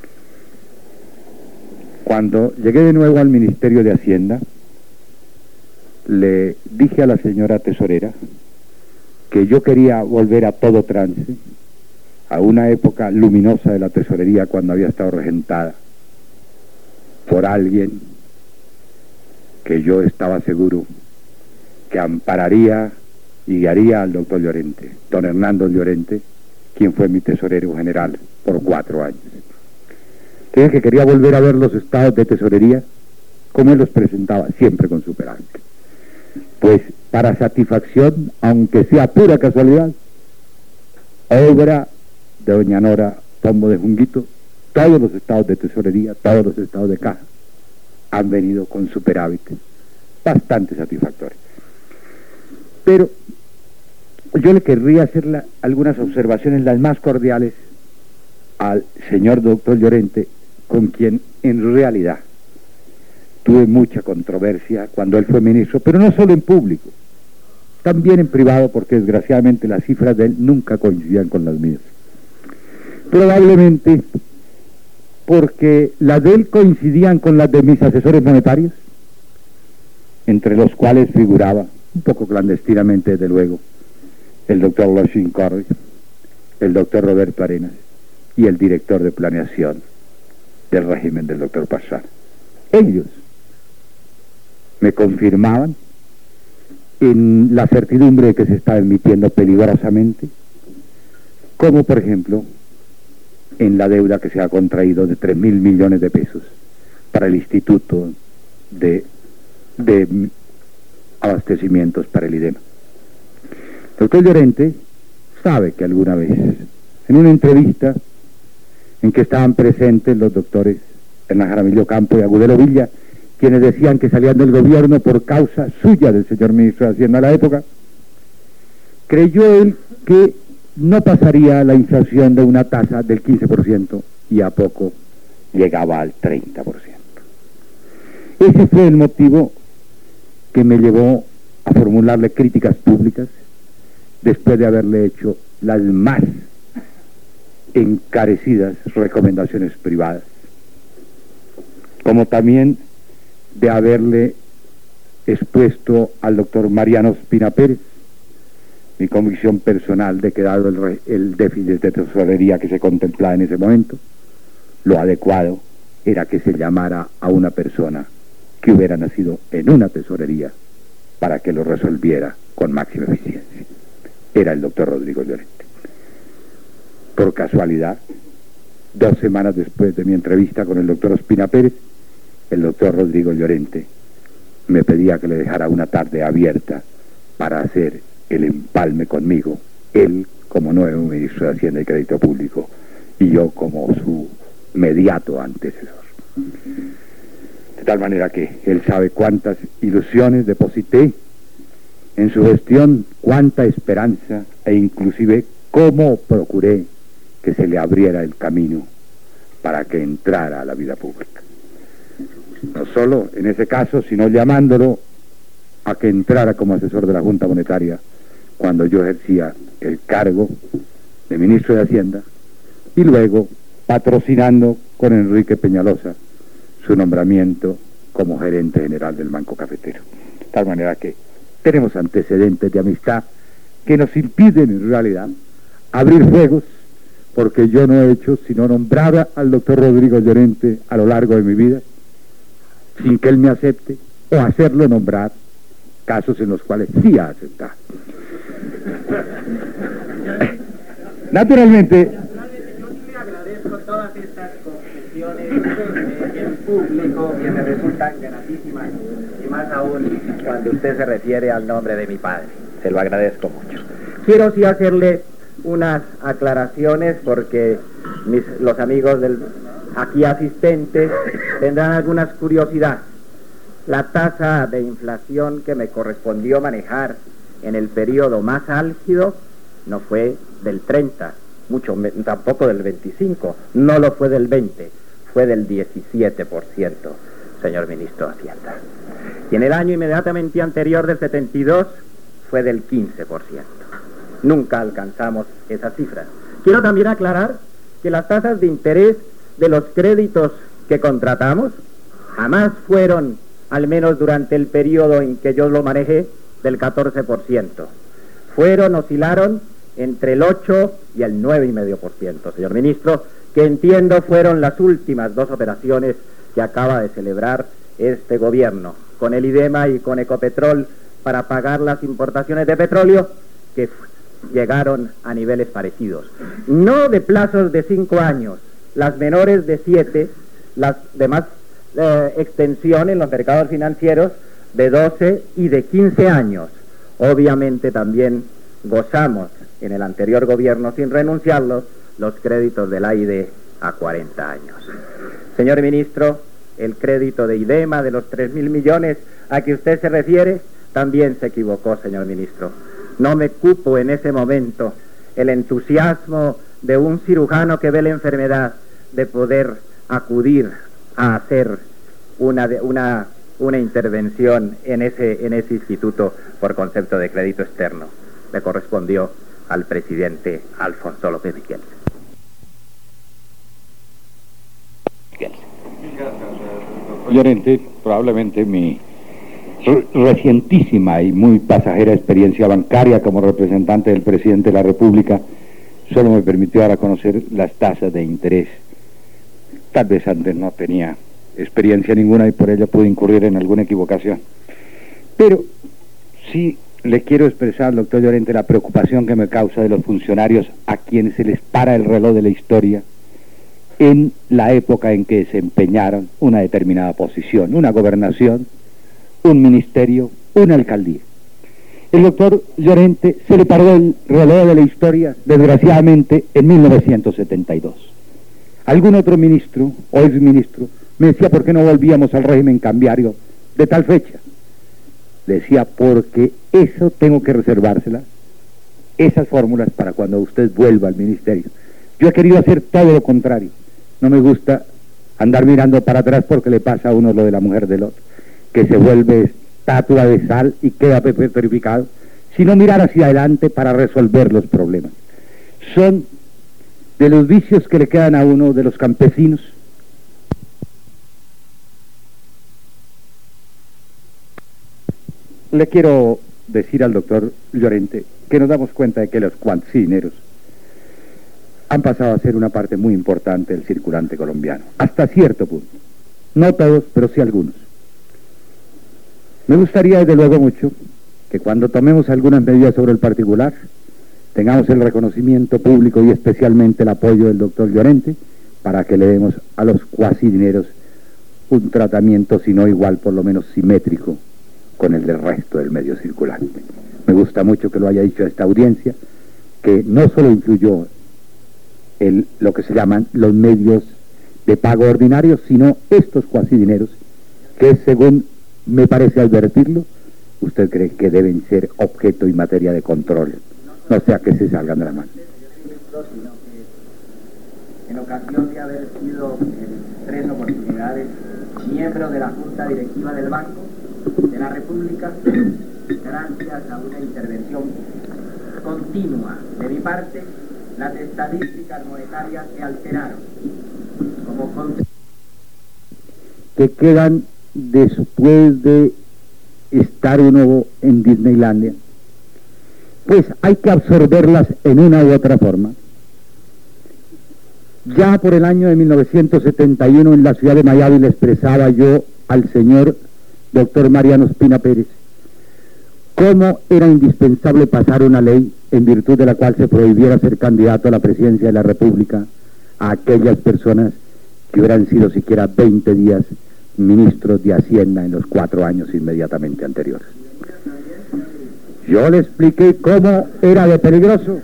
Cuando llegué de nuevo al Ministerio de Hacienda, le dije a la señora tesorera que yo quería volver a todo trance, a una época luminosa de la tesorería cuando había estado regentada por alguien que yo estaba seguro que ampararía y guiaría al doctor Llorente, don Hernando Llorente, quien fue mi tesorero general por 4 años. Entonces que quería volver a ver los estados de tesorería como él los presentaba, siempre con superávit. Pues para satisfacción, aunque sea pura casualidad, obra de doña Nora Pombo de Junguito, todos los estados de tesorería, todos los estados de caja han venido con superávit bastante satisfactorio. Pero yo le querría hacer algunas observaciones, las más cordiales, al señor doctor Llorente, con quien en realidad tuve mucha controversia cuando él fue ministro, pero no solo en público, también en privado, porque desgraciadamente las cifras de él nunca coincidían con las mías. Probablemente porque las de él coincidían con las de mis asesores monetarios, entre los cuales figuraba, un poco clandestinamente desde luego, el doctor Loshin Corry, el doctor Roberto Arenas y el director de planeación del régimen del doctor Pastrana. Ellos me confirmaban en la certidumbre de que se estaba emitiendo peligrosamente, como por ejemplo en la deuda que se ha contraído de 3.000 millones de pesos para el Instituto de Abastecimientos para el IDEMA. El doctor Llorente sabe que alguna vez, en una entrevista en que estaban presentes los doctores Hernán Jaramillo Campo y Agudelo Villa, quienes decían que salían del gobierno por causa suya del señor ministro de Hacienda a la época, creyó él que no pasaría la inflación de una tasa del 15% y a poco llegaba al 30%. Ese fue el motivo que me llevó a formularle críticas públicas después de haberle hecho las más encarecidas recomendaciones privadas, como también de haberle expuesto al doctor Mariano Ospina Pérez mi convicción personal de que dado el déficit de tesorería que se contemplaba en ese momento, lo adecuado era que se llamara a una persona que hubiera nacido en una tesorería para que lo resolviera con máxima eficiencia. Era el doctor Rodrigo Llorente. Por casualidad, 2 semanas después de mi entrevista con el doctor Ospina Pérez, el doctor Rodrigo Llorente me pedía que le dejara una tarde abierta para hacer el empalme conmigo, él como nuevo ministro de Hacienda y Crédito Público y yo como su mediato antecesor. De tal manera que él sabe cuántas ilusiones deposité en su gestión, cuánta esperanza e inclusive cómo procuré que se le abriera el camino para que entrara a la vida pública. No solo en ese caso, sino llamándolo a que entrara como asesor de la Junta Monetaria cuando yo ejercía el cargo de ministro de Hacienda y luego patrocinando con Enrique Peñalosa su nombramiento como gerente general del Banco Cafetero. De tal manera que tenemos antecedentes de amistad que nos impiden en realidad abrir fuegos, porque yo no he hecho sino nombrar al doctor Rodrigo Llorente a lo largo de mi vida sin que él me acepte, o hacerlo nombrar, casos en los cuales sí ha aceptado. Naturalmente yo sí le agradezco todas estas concesiones en público que me resultan gratísimas, y más aún cuando usted se refiere al nombre de mi padre. Se lo agradezco mucho. Quiero sí hacerle unas aclaraciones porque los amigos aquí asistentes tendrán algunas curiosidades. La tasa de inflación que me correspondió manejar en el periodo más álgido no fue del 30, tampoco del 25, no lo fue del 20, fue del 17%, señor ministro de Hacienda. Y en el año inmediatamente anterior del 72 fue del 15%. Nunca alcanzamos esas cifras. Quiero también aclarar que las tasas de interés de los créditos que contratamos jamás fueron, al menos durante el periodo en que yo lo manejé, del 14%. oscilaron entre el 8 y el 9,5%, señor ministro, que entiendo fueron las últimas dos operaciones que acaba de celebrar este gobierno, con el IDEMA y con Ecopetrol, para pagar las importaciones de petróleo que llegaron a niveles parecidos. No de plazos de 5 años, las menores de 7, las demás extensión en los mercados financieros de 12 y de 15 años. Obviamente también gozamos en el anterior gobierno, sin renunciarlo, los créditos del AIDE a 40 años. Señor ministro, el crédito de IDEMA de los 3.000 millones a que usted se refiere, también se equivocó, señor ministro. No me cupo en ese momento el entusiasmo de un cirujano que ve la enfermedad de poder acudir a hacer una intervención en ese instituto por concepto de crédito externo. Le correspondió al presidente Alfonso López Miquel. Llorente, probablemente mi recientísima y muy pasajera experiencia bancaria como representante del presidente de la República solo me permitió dar a conocer las tasas de interés. Tal vez antes no tenía experiencia ninguna y por ello pude incurrir en alguna equivocación. Pero sí le quiero expresar al doctor Llorente la preocupación que me causa de los funcionarios a quienes se les para el reloj de la historia en la época en que desempeñaron una determinada posición, una gobernación, un ministerio, una alcaldía. El doctor Llorente se le paró el reloj de la historia, desgraciadamente, en 1972. Algún otro ministro o exministro me decía por qué no volvíamos al régimen cambiario de tal fecha. Decía, porque eso tengo que reservársela, esas fórmulas, para cuando usted vuelva al ministerio. Yo he querido hacer todo lo contrario. No me gusta andar mirando para atrás porque le pasa a uno lo de la mujer del otro, que se vuelve estatua de sal y queda petrificado, sino mirar hacia adelante para resolver los problemas. Son de los vicios que le quedan a uno de los campesinos. Le quiero decir al doctor Llorente que nos damos cuenta de que los cuanticineros han pasado a ser una parte muy importante del circulante colombiano, hasta cierto punto. No todos, pero sí algunos. Me gustaría desde luego mucho que cuando tomemos algunas medidas sobre el particular, tengamos el reconocimiento público y especialmente el apoyo del doctor Llorente para que le demos a los cuasidineros un tratamiento, si no igual, por lo menos simétrico con el del resto del medio circulante. Me gusta mucho que lo haya dicho a esta audiencia, que no solo influyó lo que se llaman los medios de pago ordinarios, sino estos cuasidineros que, según me parece advertirlo, usted cree que deben ser objeto y materia de control, no sea que se salgan de la mano. En ocasión de haber sido en 3 oportunidades miembro de la Junta Directiva del Banco de la República, gracias a una intervención continua de mi parte, las estadísticas monetarias se alteraron que quedan después de estar uno en Disneylandia, pues hay que absorberlas en una u otra forma. Ya por el año de 1971 en la ciudad de Miami le expresaba yo al señor doctor Mariano Espina Pérez cómo era indispensable pasar una ley en virtud de la cual se prohibiera ser candidato a la presidencia de la República a aquellas personas que hubieran sido siquiera 20 días ministros de Hacienda en los 4 años inmediatamente anteriores. Yo le expliqué cómo era de peligroso.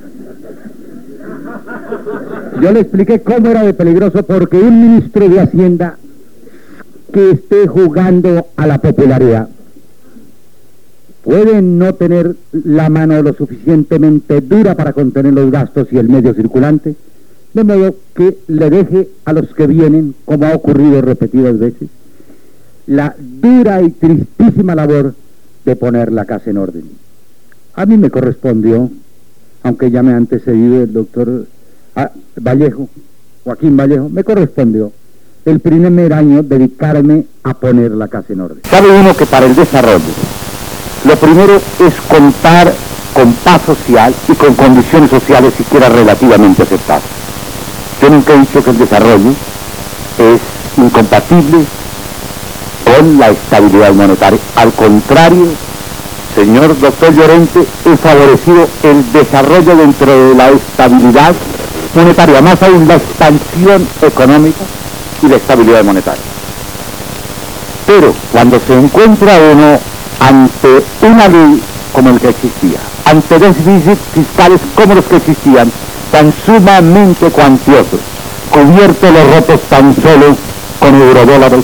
Porque un ministro de Hacienda que esté jugando a la popularidad puede no tener la mano lo suficientemente dura para contener los gastos y el medio circulante, de modo que le deje a los que vienen, como ha ocurrido repetidas veces, la dura y tristísima labor de poner la casa en orden. A mí me correspondió, aunque ya me ha antecedido el doctor Joaquín Vallejo, me correspondió el primer año dedicarme a poner la casa en orden. Sabe uno que para el desarrollo, lo primero es contar con paz social y con condiciones sociales siquiera relativamente aceptables. Yo nunca he dicho que el desarrollo es incompatible con la estabilidad monetaria. Al contrario, señor doctor Llorente, he favorecido el desarrollo dentro de la estabilidad monetaria, más aún la expansión económica y la estabilidad monetaria. Pero cuando se encuentra uno ante una ley como el que existía, ante déficits fiscales como los que existían, tan sumamente cuantiosos, cubiertos los rotos tan solo con eurodólares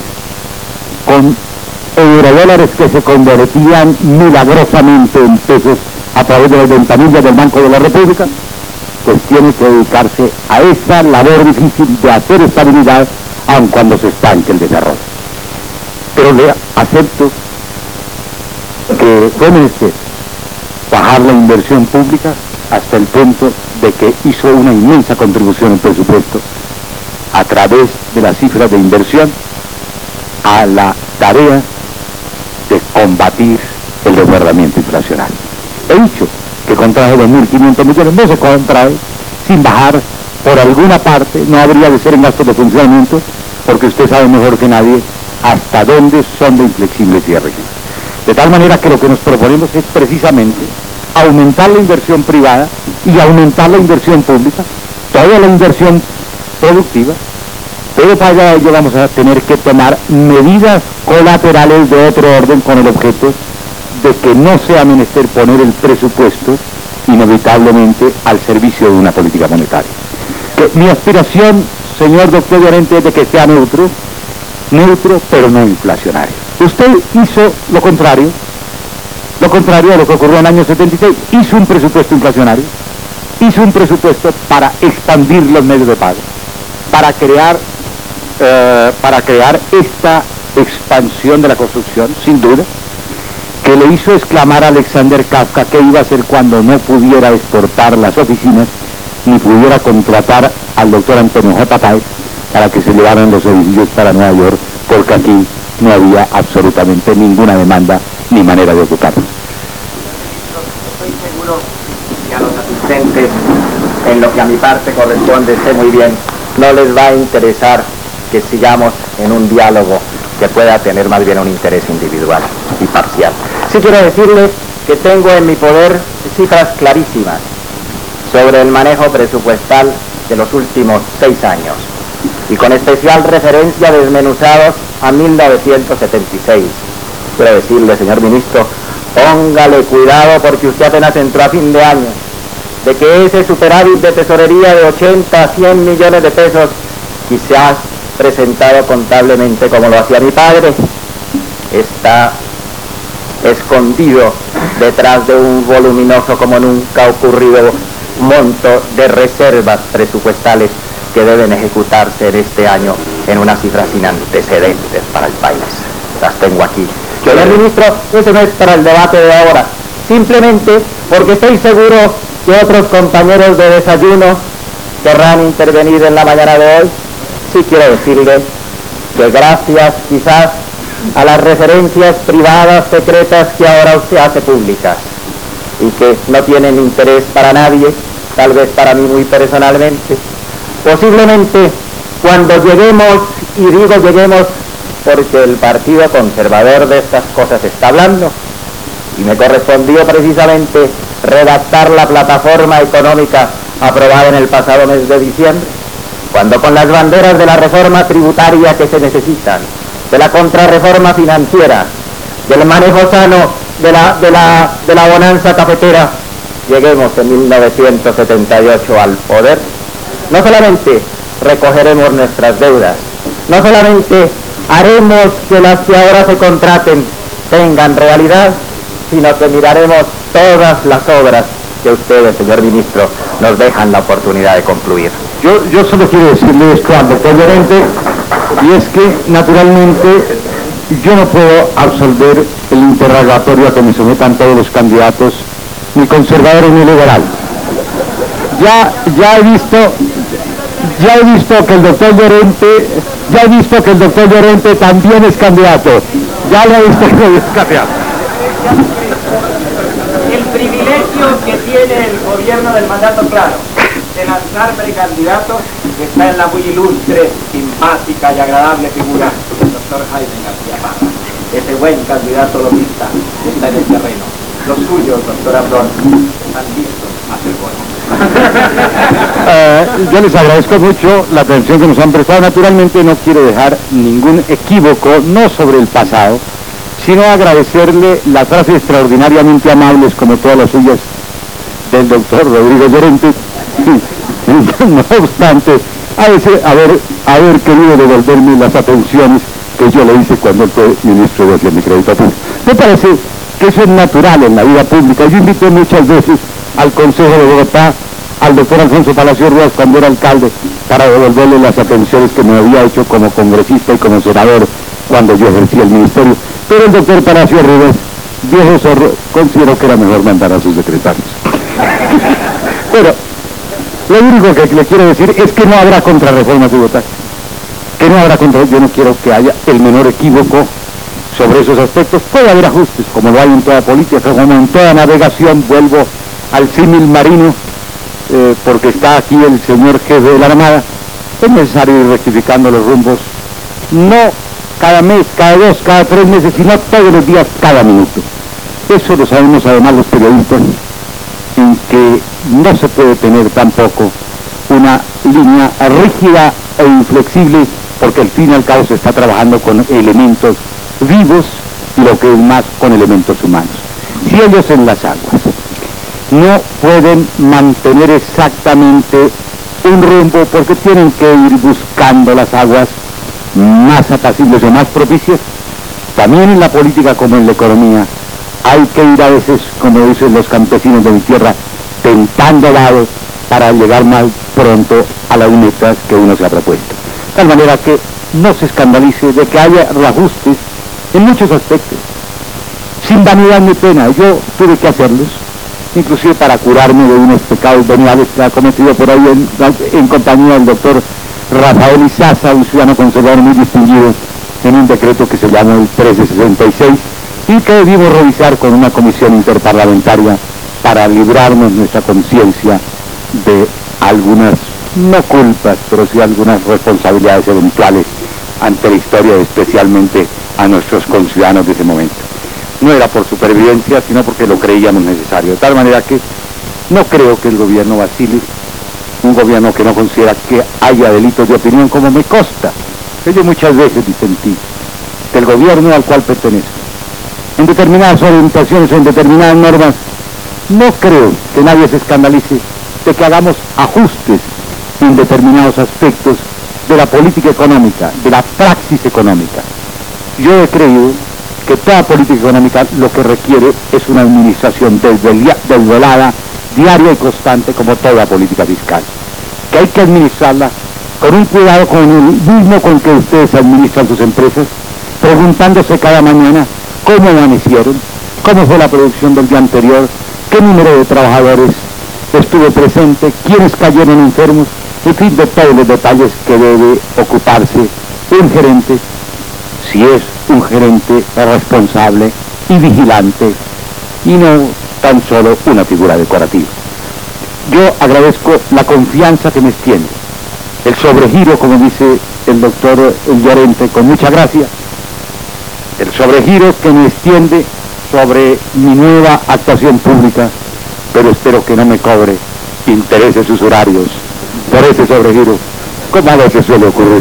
que se convertían milagrosamente en pesos a través de las ventanillas del Banco de la República, pues tiene que dedicarse a esa labor difícil de hacer estabilidad, aun cuando se estanque el desarrollo. Pero le acepto que fue menester bajar la inversión pública hasta el punto de que hizo una inmensa contribución al presupuesto a través de las cifras de inversión a la tarea de combatir el desbordamiento inflacionario. He dicho que contrae 2.500 millones, no se contrae sin bajar por alguna parte, no habría de ser en gastos de funcionamiento, porque usted sabe mejor que nadie hasta dónde son de inflexibles y rígidos. De tal manera que lo que nos proponemos es precisamente aumentar la inversión privada y aumentar la inversión pública, toda la inversión productiva, pero para ello vamos a tener que tomar medidas colaterales de otro orden con el objeto de que no sea menester poner el presupuesto inevitablemente al servicio de una política monetaria. Mi aspiración, señor doctor Llorente, es de que sea neutro pero no inflacionario. Usted hizo lo contrario de lo que ocurrió en el año 76, hizo un presupuesto inflacionario, hizo un presupuesto para expandir los medios de pago, para crear esta expansión de la construcción, sin duda, que le hizo exclamar a Alexander Kafka qué iba a hacer cuando no pudiera exportar las oficinas ni pudiera contratar al doctor Antonio J. Páez para que se llevaran los edificios para Nueva York, porque aquí no había absolutamente ninguna demanda ni manera de ocuparlos. Estoy seguro que a los asistentes, en lo que a mi parte corresponde, sé muy bien, no les va a interesar que sigamos en un diálogo que pueda tener más bien un interés individual y parcial. Sí quiero decirles que tengo en mi poder cifras clarísimas sobre el manejo presupuestal de los últimos 6 años y con especial referencia desmenuzados a 1976. Quiero decirle, señor ministro, póngale cuidado porque usted apenas entró a fin de año, de que ese superávit de tesorería de 80 a 100 millones de pesos quizás presentado contablemente como lo hacía mi padre, está escondido detrás de un voluminoso como nunca ocurrido monto de reservas presupuestales que deben ejecutarse en este año en unas cifras sin antecedentes para el país. Las tengo aquí. Señor ministro, ese no es para el debate de ahora, simplemente porque estoy seguro que otros compañeros de desayuno querrán intervenir en la mañana de hoy. Sí quiero decirle que gracias quizás a las referencias privadas secretas que ahora usted hace públicas y que no tienen interés para nadie, tal vez para mí muy personalmente, posiblemente cuando lleguemos, y digo lleguemos porque el Partido Conservador de estas cosas está hablando, y me correspondió precisamente redactar la plataforma económica aprobada en el pasado mes de diciembre, cuando con las banderas de la reforma tributaria que se necesitan, de la contrarreforma financiera, del manejo sano de la bonanza cafetera, lleguemos en 1978 al poder, no solamente recogeremos nuestras deudas, no solamente haremos que las que ahora se contraten tengan realidad, sino que miraremos todas las obras que ustedes, señor ministro, nos dejan la oportunidad de concluir. Yo solo quiero decirle esto al doctor Llorente, y es que, naturalmente, yo no puedo absolver el interrogatorio a que me sometan todos los candidatos, ni conservadores ni liberales. Ya he visto que el doctor Llorente también es candidato. Ya lo he visto que es candidato. El privilegio que gobierno del mandato claro de lanzar precandidatos está en la muy ilustre, simpática y agradable figura del doctor Jaime García Parra. Ese buen candidato lobista está en el terreno. Los suyos, doctor Abdón, están listos a ser buenos. Yo les agradezco mucho la atención que nos han prestado. Naturalmente no quiero dejar ningún equívoco, no sobre el pasado, sino agradecerle las frases extraordinariamente amables, como todas las suyas, del doctor Rodrigo Llorente. No obstante, haber querido devolverme las atenciones que yo le hice cuando él fue ministro de Hacienda y Crédito Público. Me parece que eso es natural en la vida pública. Yo invité muchas veces al Consejo de Bogotá, al doctor Alfonso Palacio Ruas cuando era alcalde, para devolverle las atenciones que me había hecho como congresista y como senador cuando yo ejercía el ministerio. Pero el doctor Palacio Ruas, viejo zorro, consideró que era mejor mandar a sus secretarios. Pero lo único que le quiero decir es que no habrá contrarreforma tributaria, que no habrá yo no quiero que haya el menor equívoco sobre esos aspectos. Puede haber ajustes, como lo hay en toda política, como en toda navegación. Vuelvo al símil marino, porque está aquí el señor jefe de la Armada. Es necesario ir rectificando los rumbos, no cada mes, cada 2, cada 3 meses, sino todos los días, cada minuto. Eso lo sabemos además los periodistas, en que no se puede tener tampoco una línea rígida e inflexible, porque al fin y al cabo se está trabajando con elementos vivos y lo que es más, con elementos humanos. Si ellos en las aguas no pueden mantener exactamente un rumbo, porque tienen que ir buscando las aguas más apacibles o más propicias, también en la política como en la economía hay que ir a veces, como dicen los campesinos de mi tierra, tentando lados para llegar más pronto a las metas que uno se ha propuesto. De tal manera que no se escandalice de que haya reajustes en muchos aspectos, sin vanidad ni pena. Yo tuve que hacerlos, inclusive para curarme de unos pecados veniales que ha cometido por ahí en compañía del doctor Rafael Izaza, un ciudadano conservador muy distinguido, en un decreto que se llamó el 1366, y que debimos revisar con una comisión interparlamentaria para librarnos nuestra conciencia de algunas, no culpas, pero sí algunas responsabilidades eventuales ante la historia, especialmente a nuestros conciudadanos de ese momento. No era por supervivencia, sino porque lo creíamos necesario. De tal manera que no creo que el gobierno vacile, un gobierno que no considera que haya delitos de opinión, como me consta, que yo muchas veces disentí del gobierno al cual pertenezco, en determinadas orientaciones o en determinadas normas. No creo que nadie se escandalice de que hagamos ajustes en determinados aspectos de la política económica, de la praxis económica. Yo he creído que toda política económica lo que requiere es una administración desvelada, diaria y constante, como toda política fiscal, que hay que administrarla con un cuidado con el mismo con que ustedes administran sus empresas, preguntándose cada mañana cómo amanecieron, cómo fue la producción del día anterior, qué número de trabajadores estuvo presente, quiénes cayeron enfermos, en fin, de todos los detalles que debe ocuparse un gerente, si es un gerente responsable y vigilante, y no tan solo una figura decorativa. Yo agradezco la confianza que me extiende, el sobregiro, como dice el doctor Llorente, con mucha gracia, el sobregiro que me extiende sobre mi nueva actuación pública, pero espero que no me cobre intereses usurarios por ese sobregiro, como a veces suele ocurrir.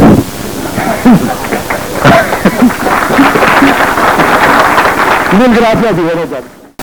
Mil gracias y buenas tardes.